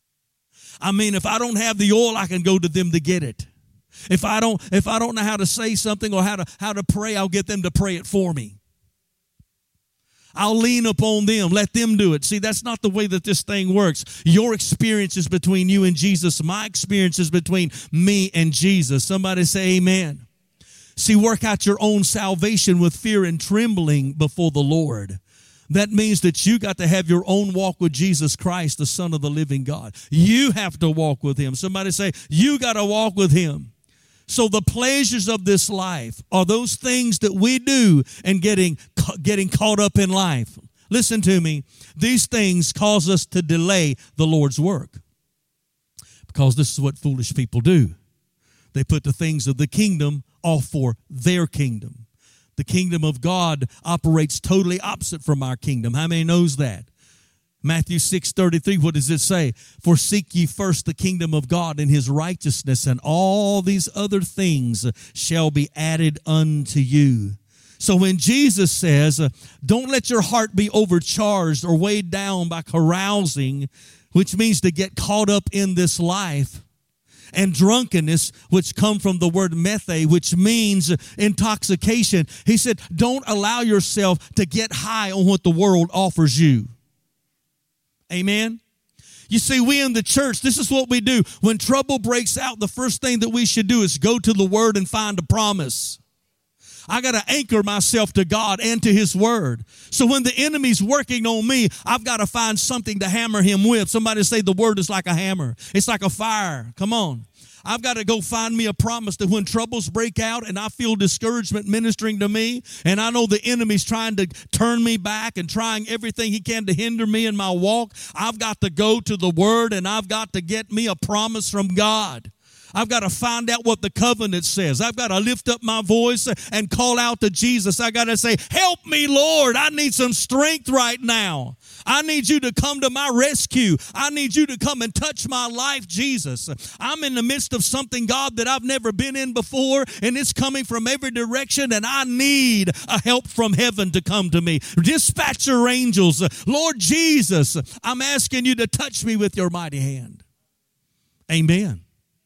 I mean, if I don't have the oil, I can go to them to get it. If I don't if I don't know how to say something or how to how to pray, I'll get them to pray it for me. I'll lean upon them. Let them do it. See, that's not the way that this thing works. Your experience is between you and Jesus. My experience is between me and Jesus. Somebody say amen. See, work out your own salvation with fear and trembling before the Lord. That means that you got to have your own walk with Jesus Christ, the Son of the living God. You have to walk with him. Somebody say, you got to walk with him. So the pleasures of this life are those things that we do and getting, getting caught up in life. Listen to me. These things cause us to delay the Lord's work, because this is what foolish people do. They put the things of the kingdom off for their kingdom. The kingdom of God operates totally opposite from our kingdom. How many knows that? Matthew six thirty-three, what does it say? For seek ye first the kingdom of God and his righteousness, and all these other things shall be added unto you. So when Jesus says, don't let your heart be overcharged or weighed down by carousing, which means to get caught up in this life, and drunkenness, which come from the word methe, which means intoxication. He said, don't allow yourself to get high on what the world offers you. Amen. You see, we in the church, this is what we do. When trouble breaks out, the first thing that we should do is go to the word and find a promise. I got to anchor myself to God and to his word. So when the enemy's working on me, I've got to find something to hammer him with. Somebody say the word is like a hammer. It's like a fire. Come on. I've got to go find me a promise that when troubles break out and I feel discouragement ministering to me, and I know the enemy's trying to turn me back and trying everything he can to hinder me in my walk, I've got to go to the word and I've got to get me a promise from God. I've got to find out what the covenant says. I've got to lift up my voice and call out to Jesus. I got to say, help me, Lord. I need some strength right now. I need you to come to my rescue. I need you to come and touch my life, Jesus. I'm in the midst of something, God, that I've never been in before, and it's coming from every direction, and I need a help from heaven to come to me. Dispatch your angels. Lord Jesus, I'm asking you to touch me with your mighty hand. Amen.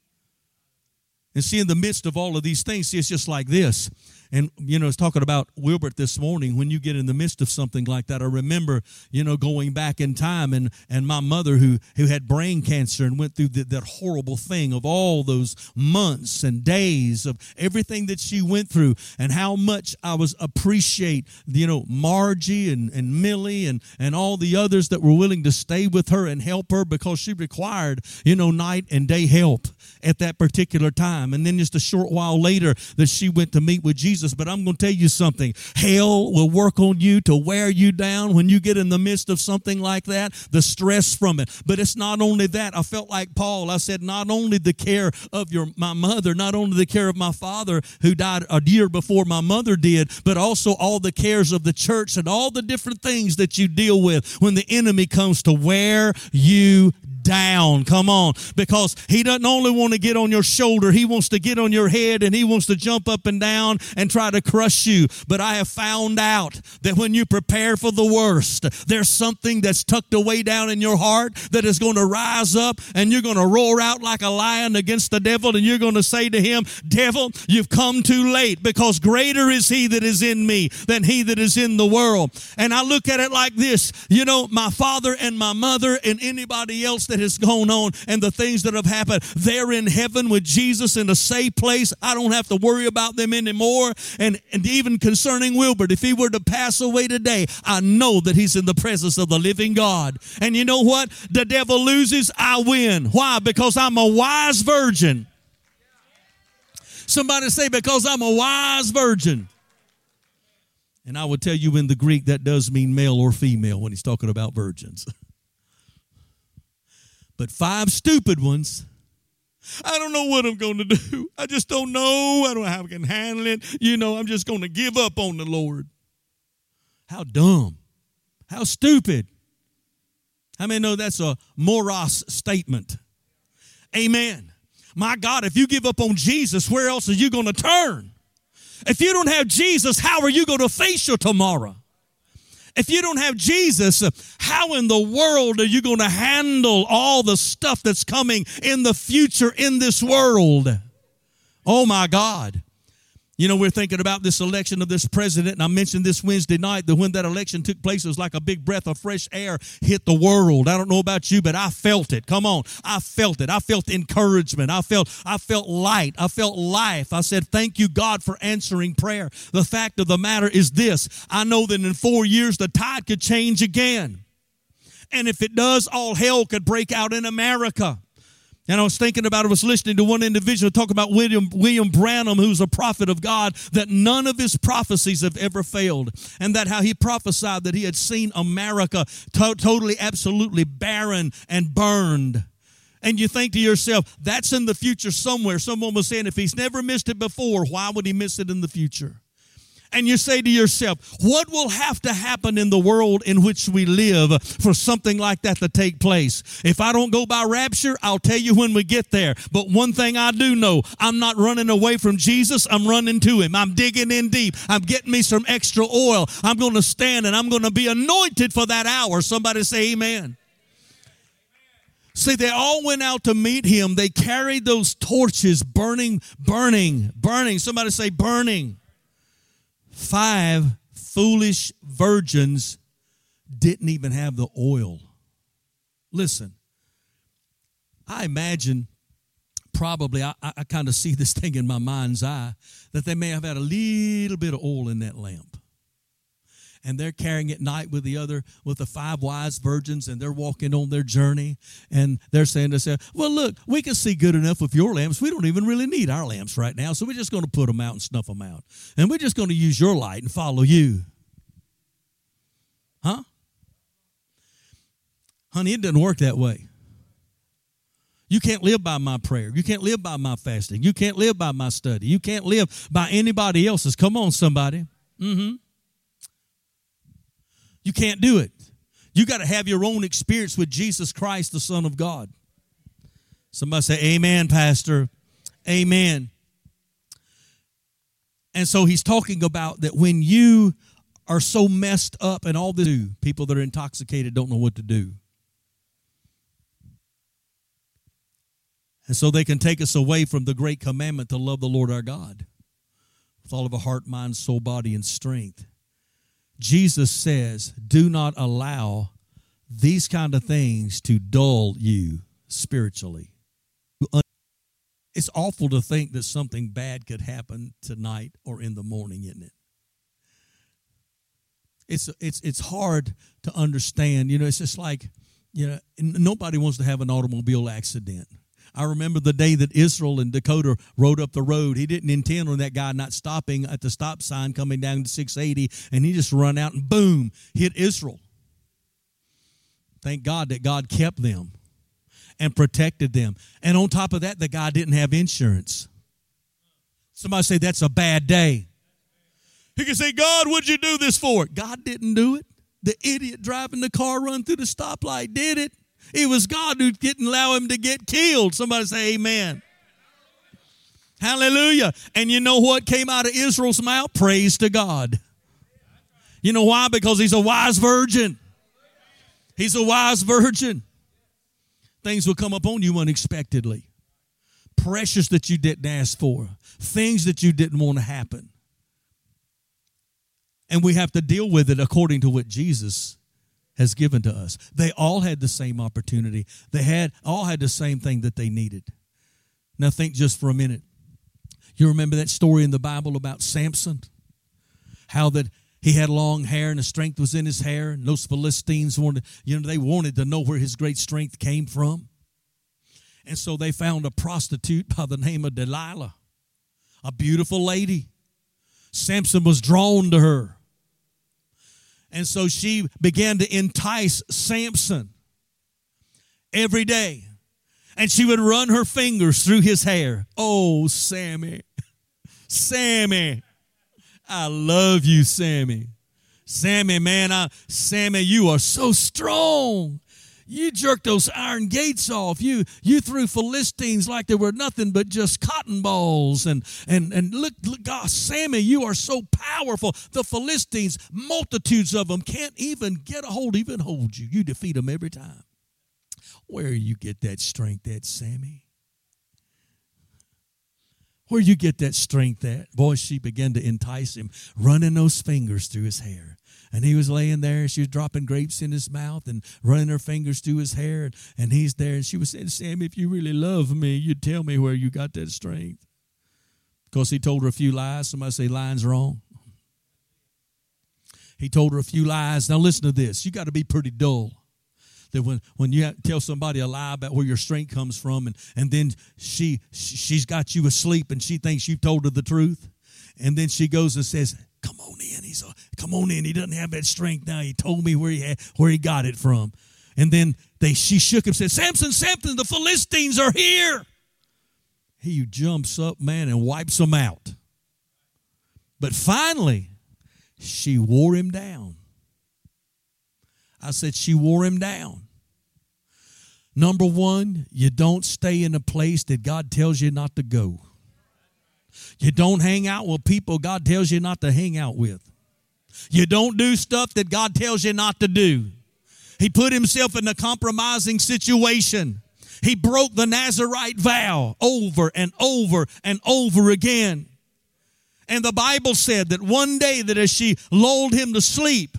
And see, in the midst of all of these things, see, it's just like this. And, you know, I was talking about Wilbert this morning. When you get in the midst of something like that, I remember, you know, going back in time and, and my mother who, who had brain cancer and went through the, that horrible thing of all those months and days of everything that she went through, and how much I was appreciate, you know, Margie and, and Millie and, and all the others that were willing to stay with her and help her, because she required, you know, night and day help at that particular time. And then just a short while later that she went to meet with Jesus. But I'm going to tell you something. Hell will work on you to wear you down when you get in the midst of something like that, the stress from it. But it's not only that. I felt like Paul. I said, not only the care of your my mother, not only the care of my father who died a year before my mother did, but also all the cares of the church and all the different things that you deal with when the enemy comes to wear you down. Come on. Because he doesn't only want to get on your shoulder, he wants to get on your head, and he wants to jump up and down and try to crush you. But I have found out that when you prepare for the worst, there's something that's tucked away down in your heart that is going to rise up, and you're going to roar out like a lion against the devil, and you're going to say to him, devil, you've come too late, because greater is he that is in me than he that is in the world. And I look at it like this. You know, my father and my mother and anybody else that has gone on and the things that have happened, they're in heaven with Jesus in a safe place. I don't have to worry about them anymore. And, and even concerning Wilbert, if he were to pass away today, I know that he's in the presence of the living God. And you know what? The devil loses, I win. Why? Because I'm a wise virgin. Somebody say, because I'm a wise virgin. And I would tell you, in the Greek, that does mean male or female when he's talking about virgins. But five stupid ones, I don't know what I'm going to do. I just don't know. I don't know how I can handle it. You know, I'm just going to give up on the Lord. How dumb. How stupid. How many know that's a moros statement? Amen. My God, if you give up on Jesus, where else are you going to turn? If you don't have Jesus, how are you going to face your tomorrow? If you don't have Jesus, how in the world are you going to handle all the stuff that's coming in the future in this world? Oh, my God. You know, we're thinking about this election of this president, and I mentioned this Wednesday night that when that election took place, it was like a big breath of fresh air hit the world. I don't know about you, but I felt it. Come on. I felt it. I felt encouragement. I felt, I felt light. I felt life. I said, thank you, God, for answering prayer. The fact of the matter is this. I know that in four years, the tide could change again. And if it does, all hell could break out in America. And I was thinking about, I was listening to one individual talk about William, William Branham, who's a prophet of God, that none of his prophecies have ever failed. And that how he prophesied that he had seen America to- totally, absolutely barren and burned. And you think to yourself, that's in the future somewhere. Someone was saying if he's never missed it before, why would he miss it in the future? And you say to yourself, what will have to happen in the world in which we live for something like that to take place? If I don't go by rapture, I'll tell you when we get there. But one thing I do know, I'm not running away from Jesus. I'm running to him. I'm digging in deep. I'm getting me some extra oil. I'm going to stand and I'm going to be anointed for that hour. Somebody say amen. See, they all went out to meet him. They carried those torches burning, burning, burning. Somebody say burning. Five foolish virgins didn't even have the oil. Listen, I imagine probably, I, I kind of see this thing in my mind's eye, that they may have had a little bit of oil in that lamp. And they're carrying it night with the other, with the five wise virgins, and they're walking on their journey. And they're saying to themselves, well, look, we can see good enough with your lamps. We don't even really need our lamps right now, so we're just going to put them out and snuff them out. And we're just going to use your light and follow you. Huh? Honey, it doesn't work that way. You can't live by my prayer. You can't live by my fasting. You can't live by my study. You can't live by anybody else's. Come on, somebody. Mm-hmm. You can't do it. You got to have your own experience with Jesus Christ, the Son of God. Somebody say, amen, Pastor. Amen. And so he's talking about that when you are so messed up and all this, people that are intoxicated don't know what to do. And so they can take us away from the great commandment to love the Lord our God with all of our heart, mind, soul, body, and strength. Jesus says, do not allow these kind of things to dull you spiritually. It's awful to think that something bad could happen tonight or in the morning, isn't it? It's it's it's hard to understand. You know, it's just like, you know, nobody wants to have an automobile accident. I remember the day that Israel and Dakota rode up the road. He didn't intend on that guy not stopping at the stop sign coming down to six eighty, and he just run out and boom, hit Israel. Thank God that God kept them and protected them. And on top of that, the guy didn't have insurance. Somebody say, that's a bad day. He can say, God, what'd you do this for? God didn't do it. The idiot driving the car run through the stoplight did it. It was God who didn't allow him to get killed. Somebody say amen. Hallelujah. And you know what came out of Israel's mouth? Praise to God. You know why? Because he's a wise virgin. He's a wise virgin. Things will come upon you unexpectedly. Precious that you didn't ask for. Things that you didn't want to happen. And we have to deal with it according to what Jesus has given to us. They all had the same opportunity. They had all had the same thing that they needed. Now think just for a minute. You remember that story in the Bible about Samson? How that he had long hair and the strength was in his hair, and those Philistines wanted, you know, they wanted to know where his great strength came from. And so they found a prostitute by the name of Delilah, a beautiful lady. Samson was drawn to her. And so she began to entice Samson every day. And she would run her fingers through his hair. Oh, Sammy, Sammy, I love you, Sammy. Sammy, man, I, Sammy, you are so strong. You jerked those iron gates off. You you threw Philistines like they were nothing but just cotton balls. And and and look, look, God, Sammy, you are so powerful. The Philistines, multitudes of them, can't even get a hold, even hold you. You defeat them every time. Where you get that strength at, Sammy? Where you get that strength at? Boy, she began to entice him, running those fingers through his hair. And he was laying there, and she was dropping grapes in his mouth and running her fingers through his hair. And, and he's there, and she was saying, Sam, if you really love me, you'd tell me where you got that strength. Because he told her a few lies. Somebody say line's wrong. He told her a few lies. Now listen to this. You got to be pretty dull. That when, when you tell somebody a lie about where your strength comes from, and, and then she, she's got you asleep and she thinks you've told her the truth, and then she goes and says, come on in. He's a, come on in. He doesn't have that strength now. He told me where he had, where he got it from. And then they she shook him and said, Samson, Samson, the Philistines are here. He jumps up, man, and wipes them out. But finally, she wore him down. I said she wore him down. Number one, you don't stay in a place that God tells you not to go. You don't hang out with people God tells you not to hang out with. You don't do stuff that God tells you not to do. He put himself in a compromising situation. He broke the Nazirite vow over and over and over again. And the Bible said that one day that as she lulled him to sleep,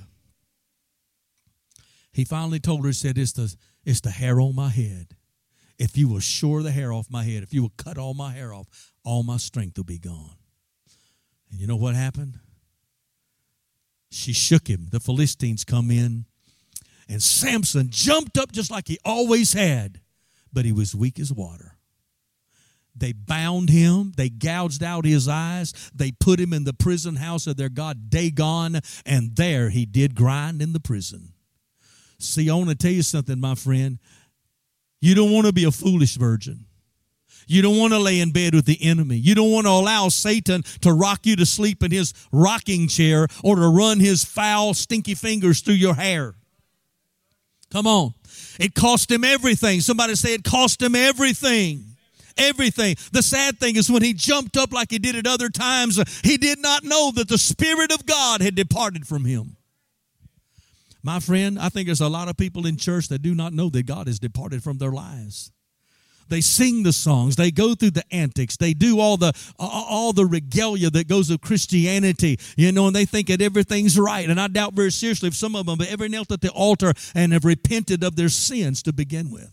he finally told her, he said, it's the, it's the hair on my head. If you will shore the hair off my head, if you will cut all my hair off, all my strength will be gone. And you know what happened? She shook him. The Philistines come in, and Samson jumped up just like he always had, but he was weak as water. They bound him. They gouged out his eyes. They put him in the prison house of their god Dagon, and there he did grind in the prison. See, I want to tell you something, my friend. You don't want to be a foolish virgin. You don't want to lay in bed with the enemy. You don't want to allow Satan to rock you to sleep in his rocking chair or to run his foul, stinky fingers through your hair. Come on. It cost him everything. Somebody say it cost him everything. Everything. The sad thing is when he jumped up like he did at other times, he did not know that the Spirit of God had departed from him. My friend, I think there's a lot of people in church that do not know that God has departed from their lives. They sing the songs. They go through the antics. They do all the all the regalia that goes with Christianity, you know, and they think that everything's right. And I doubt very seriously if some of them have ever knelt at the altar and have repented of their sins to begin with.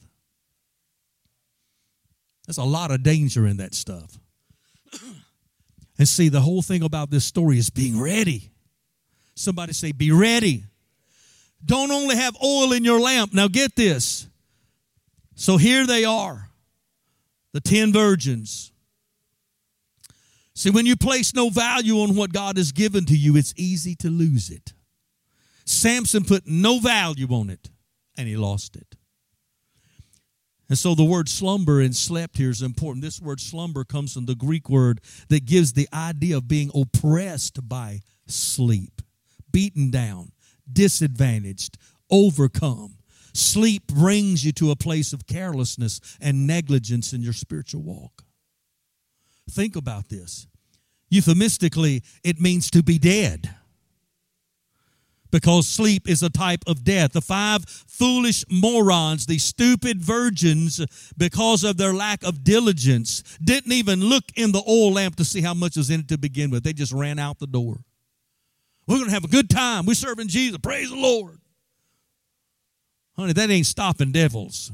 There's a lot of danger in that stuff. And see, the whole thing about this story is being ready. Somebody say, be ready. Don't only have oil in your lamp. Now get this. So here they are, the ten virgins. See, when you place no value on what God has given to you, it's easy to lose it. Samson put no value on it, and he lost it. And so the word slumber and slept here is important. This word slumber comes from the Greek word that gives the idea of being oppressed by sleep, beaten down, disadvantaged, overcome. Sleep brings you to a place of carelessness and negligence in your spiritual walk. Think about this. Euphemistically, it means to be dead, because sleep is a type of death. The five foolish morons, the stupid virgins, because of their lack of diligence, didn't even look in the oil lamp to see how much was in it to begin with. They just ran out the door. We're going to have a good time. We're serving Jesus. Praise the Lord. Honey, that ain't stopping devils.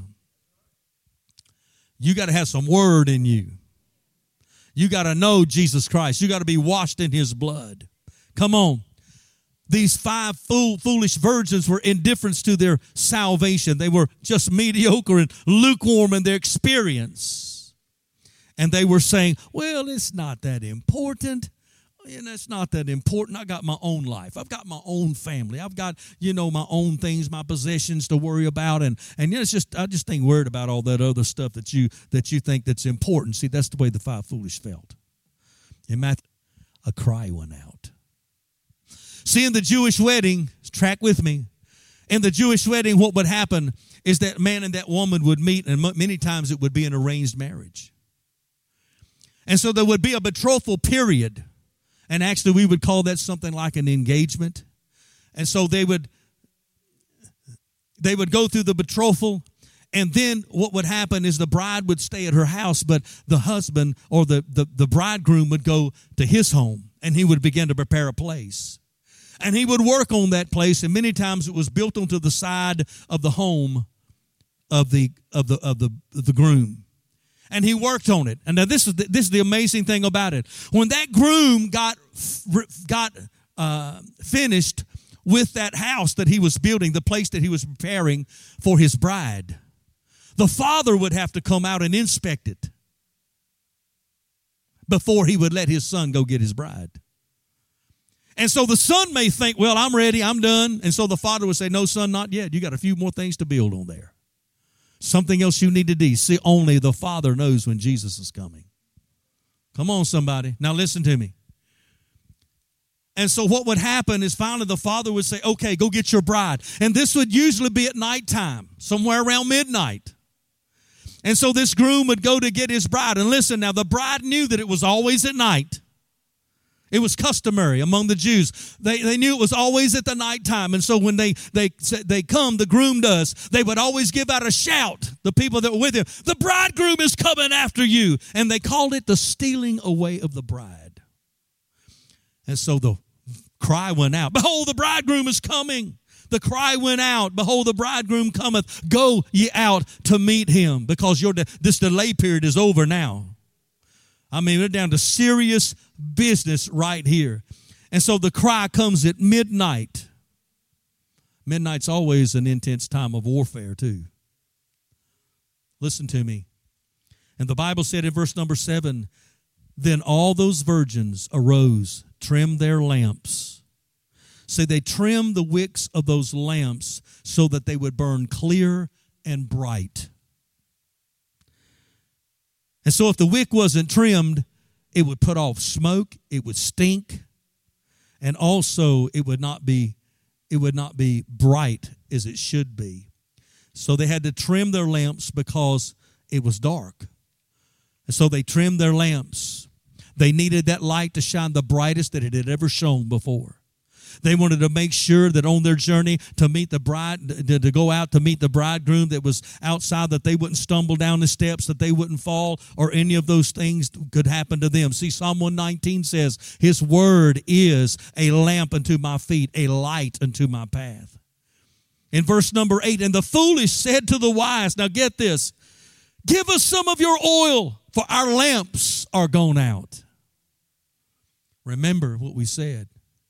You got to have some word in you. You got to know Jesus Christ. You got to be washed in his blood. Come on. These five fool, foolish virgins were indifferent to their salvation. They were just mediocre and lukewarm in their experience. And they were saying, well, it's not that important. You know, it's not that important. I got my own life. I've got my own family. I've got, you know, my own things, my possessions to worry about. And, and you know, it's just, I just ain't worried about all that other stuff that you, that you think that's important. See, that's the way the five foolish felt. In Matthew, a cry went out. See, in the Jewish wedding, track with me. In the Jewish wedding, what would happen is that man and that woman would meet, and many times it would be an arranged marriage. And so there would be a betrothal period. And actually, we would call that something like an engagement. And so they would, they would go through the betrothal, And then what would happen is the bride would stay at her house, but the husband or the, the, the bridegroom would go to his home, and he would begin to prepare a place. And he would work on that place, and many times it was built onto the side of the home of the of the of the of the groom. And he worked on it. And now this is the, this is the amazing thing about it. When that groom got got uh, finished with that house that he was building, the place that he was preparing for his bride, the father would have to come out and inspect it before he would let his son go get his bride. And so the son may think, well, I'm ready, I'm done. And so the father would say, no, son, not yet. You got a few more things to build on there. Something else you need to do. See, only the Father knows when Jesus is coming. Come on, somebody. Now listen to me. And so what would happen is finally the father would say, okay, go get your bride. And this would usually be at nighttime, somewhere around midnight. And so this groom would go to get his bride. And listen, now the bride knew that it was always at night. It was customary among the Jews. They, they knew it was always at the nighttime. And so when they, they, they come, the groom does, they would always give out a shout, the people that were with him, the bridegroom is coming after you. And they called it the stealing away of the bride. And so the cry went out, behold, the bridegroom is coming. The cry went out, behold, the bridegroom cometh. Go ye out to meet him, because your de- this delay period is over now. I mean, we're down to serious business right here. And so the cry comes at midnight. Midnight's always an intense time of warfare too. Listen to me. And the Bible said in verse number seven, then all those virgins arose, trimmed their lamps. So they trimmed the wicks of those lamps so that they would burn clear and bright. And so if the wick wasn't trimmed, it would put off smoke, it would stink, and also it would not be it would not be bright as it should be. So they had to trim their lamps because it was dark. And so they trimmed their lamps. They needed that light to shine the brightest that it had ever shone before. They wanted to make sure that on their journey to meet the bride, to, to go out to meet the bridegroom that was outside, that they wouldn't stumble down the steps, that they wouldn't fall, or any of those things could happen to them. See, Psalm one nineteen says, his word is a lamp unto my feet, a light unto my path. In verse number eight, and the foolish said to the wise, now get this, give us some of your oil, for our lamps are gone out. Remember what we said.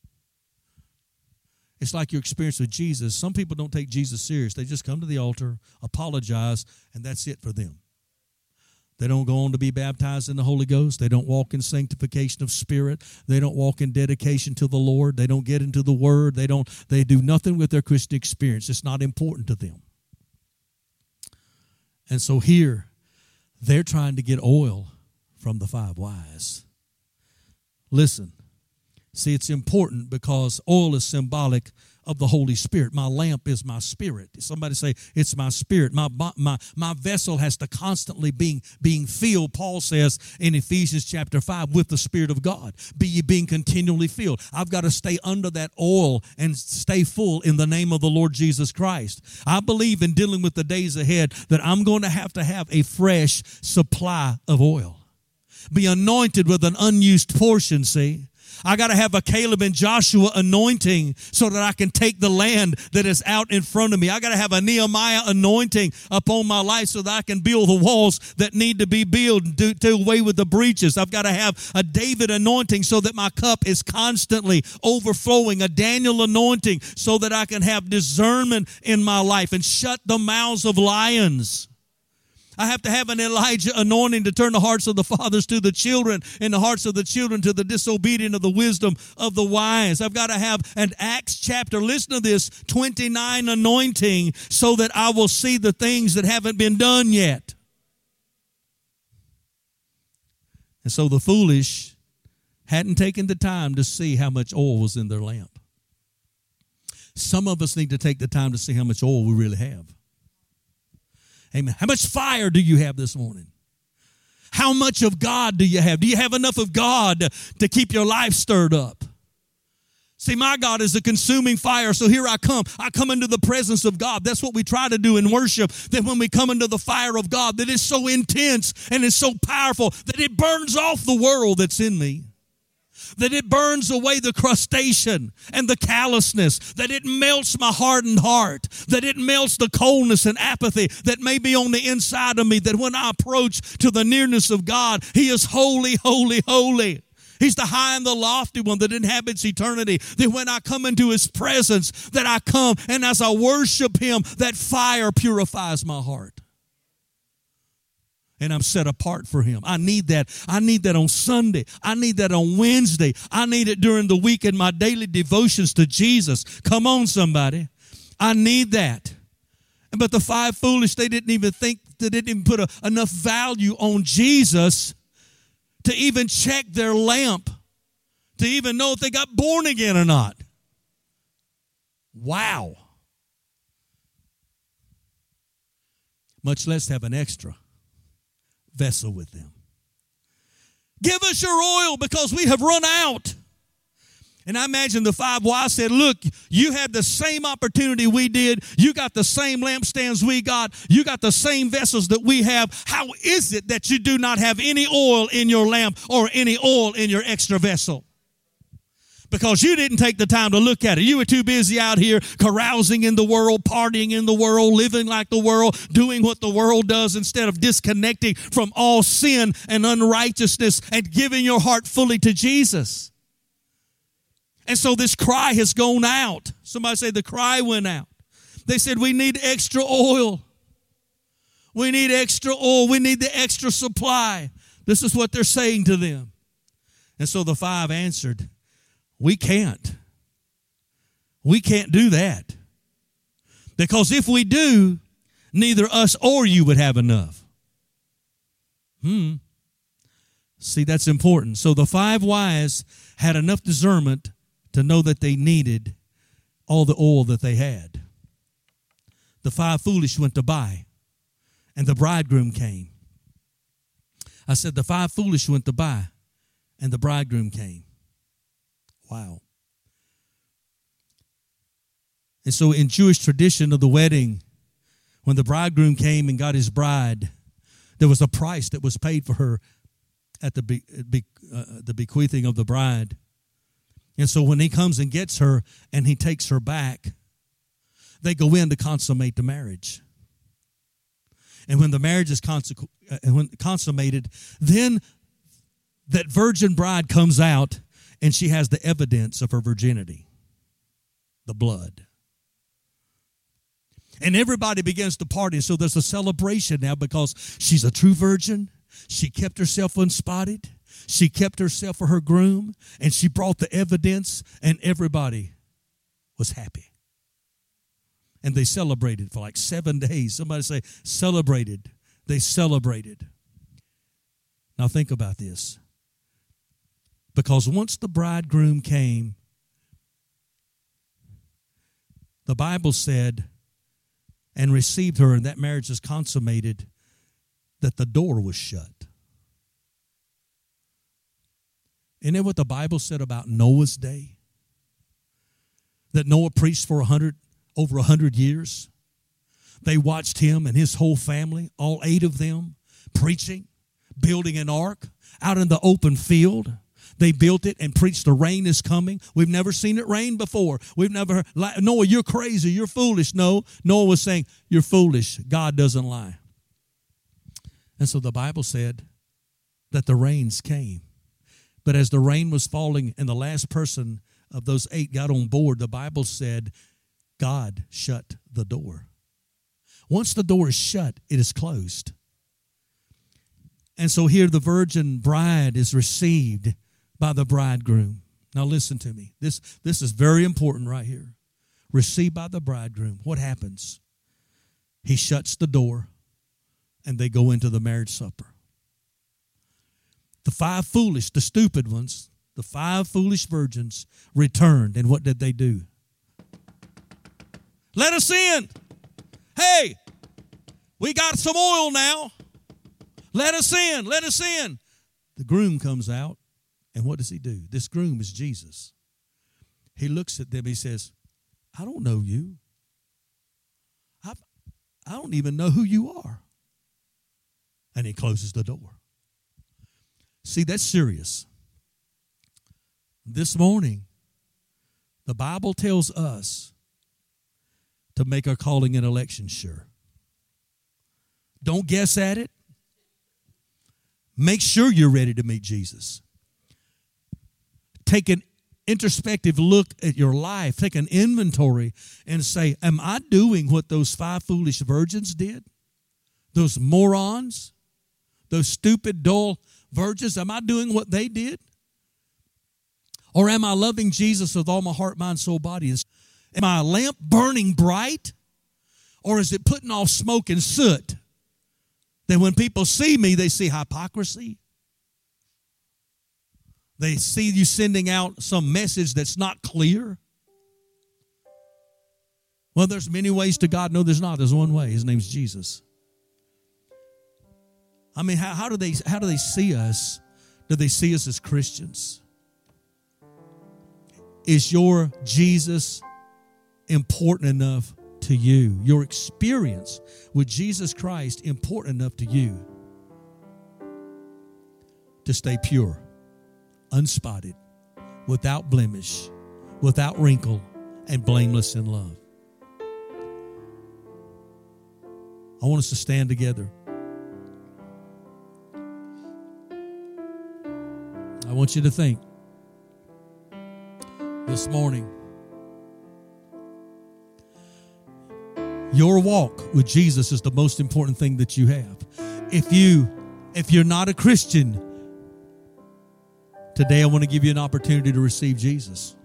It's like your experience with Jesus. Some people don't take Jesus serious. They just come to the altar, apologize, and that's it for them. They don't go on to be baptized in the Holy Ghost. They don't walk in sanctification of spirit. They don't walk in dedication to the Lord. They don't get into the Word. They don't. They do nothing with their Christian experience. It's not important to them. And so here, they're trying to get oil from the five wise. Listen. See, it's important because oil is symbolic of the Holy Spirit. My lamp is my spirit. Somebody say, it's my spirit. My, my, my vessel has to constantly being, being filled, Paul says in Ephesians chapter five, with the Spirit of God. Be ye being continually filled. I've got to stay under that oil and stay full in the name of the Lord Jesus Christ. I believe in dealing with the days ahead that I'm going to have to have a fresh supply of oil. Be anointed with an unused portion, see. I got to have a Caleb and Joshua anointing so that I can take the land that is out in front of me. I got to have a Nehemiah anointing upon my life so that I can build the walls that need to be built and do, do away with the breaches. I've got to have a David anointing so that my cup is constantly overflowing, a Daniel anointing so that I can have discernment in my life and shut the mouths of lions. I have to have an Elijah anointing to turn the hearts of the fathers to the children and the hearts of the children to the disobedient of the wisdom of the wise. I've got to have an Acts chapter, listen to this, twenty-nine anointing so that I will see the things that haven't been done yet. And so the foolish hadn't taken the time to see how much oil was in their lamp. Some of us need to take the time to see how much oil we really have. Amen. How much fire do you have this morning? How much of God do you have? Do you have enough of God to keep your life stirred up? See, my God is a consuming fire, so here I come. I come into the presence of God. That's what we try to do in worship, that when we come into the fire of God, that it's so intense and it's so powerful that it burns off the world that's in me, that it burns away the crustation and the callousness, that it melts my hardened heart, that it melts the coldness and apathy that may be on the inside of me, that when I approach to the nearness of God, He is holy, holy, holy. He's the high and the lofty one that inhabits eternity. That when I come into His presence, that I come, and as I worship Him, that fire purifies my heart. And I'm set apart for Him. I need that. I need that on Sunday. I need that on Wednesday. I need it during the week in my daily devotions to Jesus. Come on, somebody. I need that. But the five foolish, they didn't even think, they didn't even put a, enough value on Jesus to even check their lamp, to even know if they got born again or not. Wow. Much less have an extra vessel with them. Give us your oil because we have run out. And I imagine the five wise said, look, you had the same opportunity we did. You got the same lampstands we got. You got the same vessels that we have. How is it that you do not have any oil in your lamp or any oil in your extra vessel? Because you didn't take the time to look at it. You were too busy out here carousing in the world, partying in the world, living like the world, doing what the world does instead of disconnecting from all sin and unrighteousness and giving your heart fully to Jesus. And so this cry has gone out. Somebody say the cry went out. They said, we need extra oil. We need extra oil. We need the extra supply. This is what they're saying to them. And so the five answered, we can't. We can't do that. Because if we do, neither us or you would have enough. Hmm. See, that's important. So the five wise had enough discernment to know that they needed all the oil that they had. The five foolish went to buy, and the bridegroom came. I said the five foolish went to buy, and the bridegroom came. Wow. And so in Jewish tradition of the wedding, when the bridegroom came and got his bride, there was a price that was paid for her at the be, be, uh, the bequeathing of the bride. And so when he comes and gets her and he takes her back, they go in to consummate the marriage. And when the marriage is consu- uh, when consummated, then that virgin bride comes out and she has the evidence of her virginity, the blood. And everybody begins to party. So there's a celebration now because she's a true virgin. She kept herself unspotted. She kept herself for her groom, and she brought the evidence, and everybody was happy. And they celebrated for like seven days. Somebody say, celebrated. They celebrated. Now think about this. Because once the bridegroom came, the Bible said, and received her, and that marriage is consummated, that the door was shut. Isn't that what the Bible said about Noah's day? That Noah preached for a hundred, over a hundred years. They watched him and his whole family, all eight of them, preaching, building an ark out in the open field. They built it and preached the rain is coming. We've never seen it rain before. We've never heard, Noah, you're crazy, you're foolish. No, Noah was saying, you're foolish. God doesn't lie. And so the Bible said that the rains came. But as the rain was falling and the last person of those eight got on board, the Bible said God shut the door. Once the door is shut, it is closed. And so here the virgin bride is received by the bridegroom. Now listen to me. This, this is very important right here. Received by the bridegroom. What happens? He shuts the door and they go into the marriage supper. The five foolish, the stupid ones, the five foolish virgins returned. And what did they do? Let us in. Hey, we got some oil now. Let us in. Let us in. The groom comes out. And what does he do? This groom is Jesus. He looks at them. He says, I don't know you. I, I don't even know who you are. And he closes the door. See, that's serious. This morning, the Bible tells us to make our calling and election sure. Don't guess at it. Make sure you're ready to meet Jesus. Take an introspective look at your life. Take an inventory and say, am I doing what those five foolish virgins did? Those morons? Those stupid, dull virgins? Am I doing what they did? Or am I loving Jesus with all my heart, mind, soul, body? Am I a lamp burning bright? Or is it putting off smoke and soot? That when people see me, they see hypocrisy. They see you sending out some message that's not clear. Well, there's many ways to God. No, there's not. There's one way. His name's Jesus. I mean, how, how do they how do they see us? Do they see us as Christians? Is your Jesus important enough to you? Your experience with Jesus Christ important enough to you to stay pure, unspotted, without blemish, without wrinkle, and blameless in love? I want us to stand together. I want you to think this morning. Your walk with Jesus is the most important thing that you have. If you, if you're not a Christian, today I want to give you an opportunity to receive Jesus.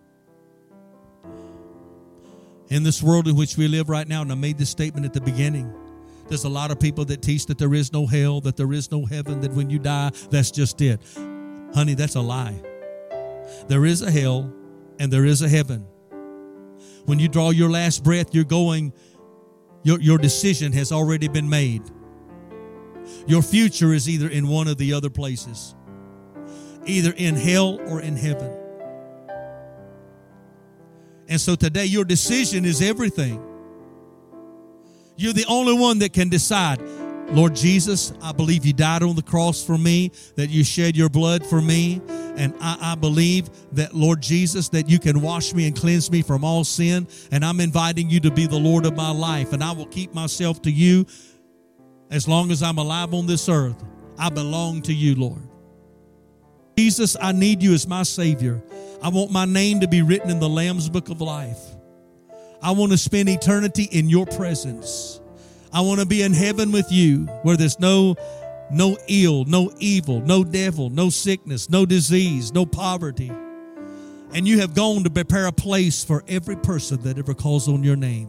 In this world in which we live right now, and I made this statement at the beginning, there's a lot of people that teach that there is no hell, that there is no heaven, that when you die, that's just it. Honey, that's a lie. There is a hell and there is a heaven. When you draw your last breath, you're going, your, your decision has already been made. Your future is either in one of the other places, either in hell or in heaven. And so today your decision is everything. You're the only one that can decide. Lord Jesus, I believe you died on the cross for me, that you shed your blood for me. And I, I believe that, Lord Jesus, that you can wash me and cleanse me from all sin. And I'm inviting you to be the Lord of my life. And I will keep myself to you as long as I'm alive on this earth. I belong to you, Lord. Jesus, I need you as my Savior. I want my name to be written in the Lamb's Book of Life. I want to spend eternity in your presence. I want to be in heaven with you where there's no, no ill, no evil, no devil, no sickness, no disease, no poverty. And you have gone to prepare a place for every person that ever calls on your name.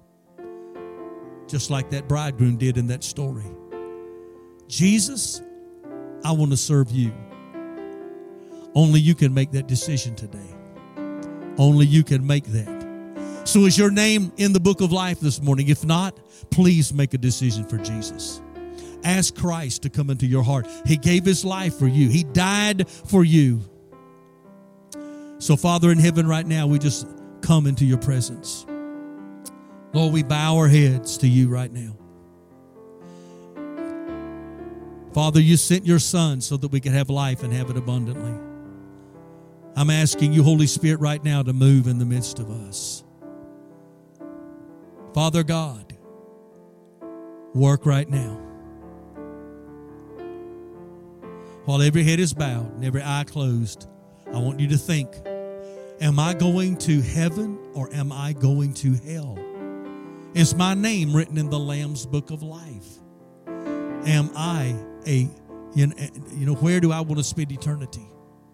Just like that bridegroom did in that story. Jesus, I want to serve you. Only you can make that decision today. Only you can make that. So is your name in the book of life this morning? If not, please make a decision for Jesus. Ask Christ to come into your heart. He gave his life for you. He died for you. So Father in heaven, right now, we just come into your presence. Lord, we bow our heads to you right now. Father, you sent your Son so that we could have life and have it abundantly. I'm asking you, Holy Spirit, right now to move in the midst of us. Father God, work right now. While every head is bowed and every eye closed, I want you to think, am I going to heaven or am I going to hell? Is my name written in the Lamb's Book of Life? Am I a, you know, where do I want to spend eternity?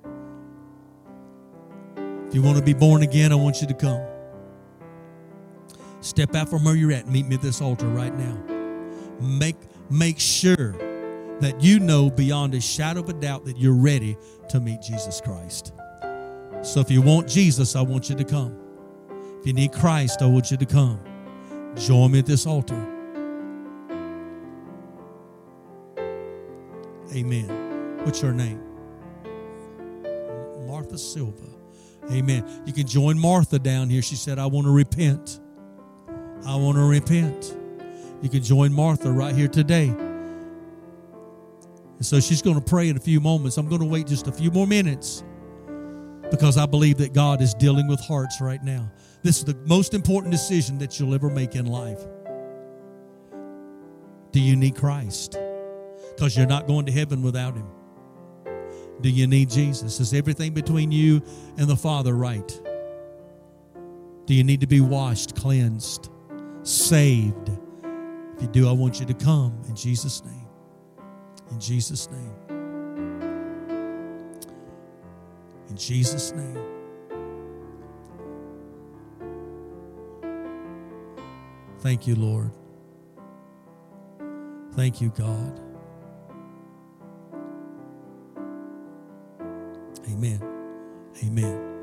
If you want to be born again, I want you to come. Step out from where you're at and meet me at this altar right now. Make, make sure that you know beyond a shadow of a doubt that you're ready to meet Jesus Christ. So if you want Jesus, I want you to come. If you need Christ, I want you to come. Join me at this altar. Amen. What's your name? Martha Silva. Amen. You can join Martha down here. She said, I want to repent. I want to repent. You can join Martha right here today. And so she's going to pray in a few moments. I'm going to wait just a few more minutes because I believe that God is dealing with hearts right now. This is the most important decision that you'll ever make in life. Do you need Christ? Because you're not going to heaven without Him. Do you need Jesus? Is everything between you and the Father right? Do you need to be washed, cleansed, saved? If you do, I want you to come in Jesus' name. In Jesus' name. In Jesus' name. Thank you, Lord. Thank you, God. Amen. Amen.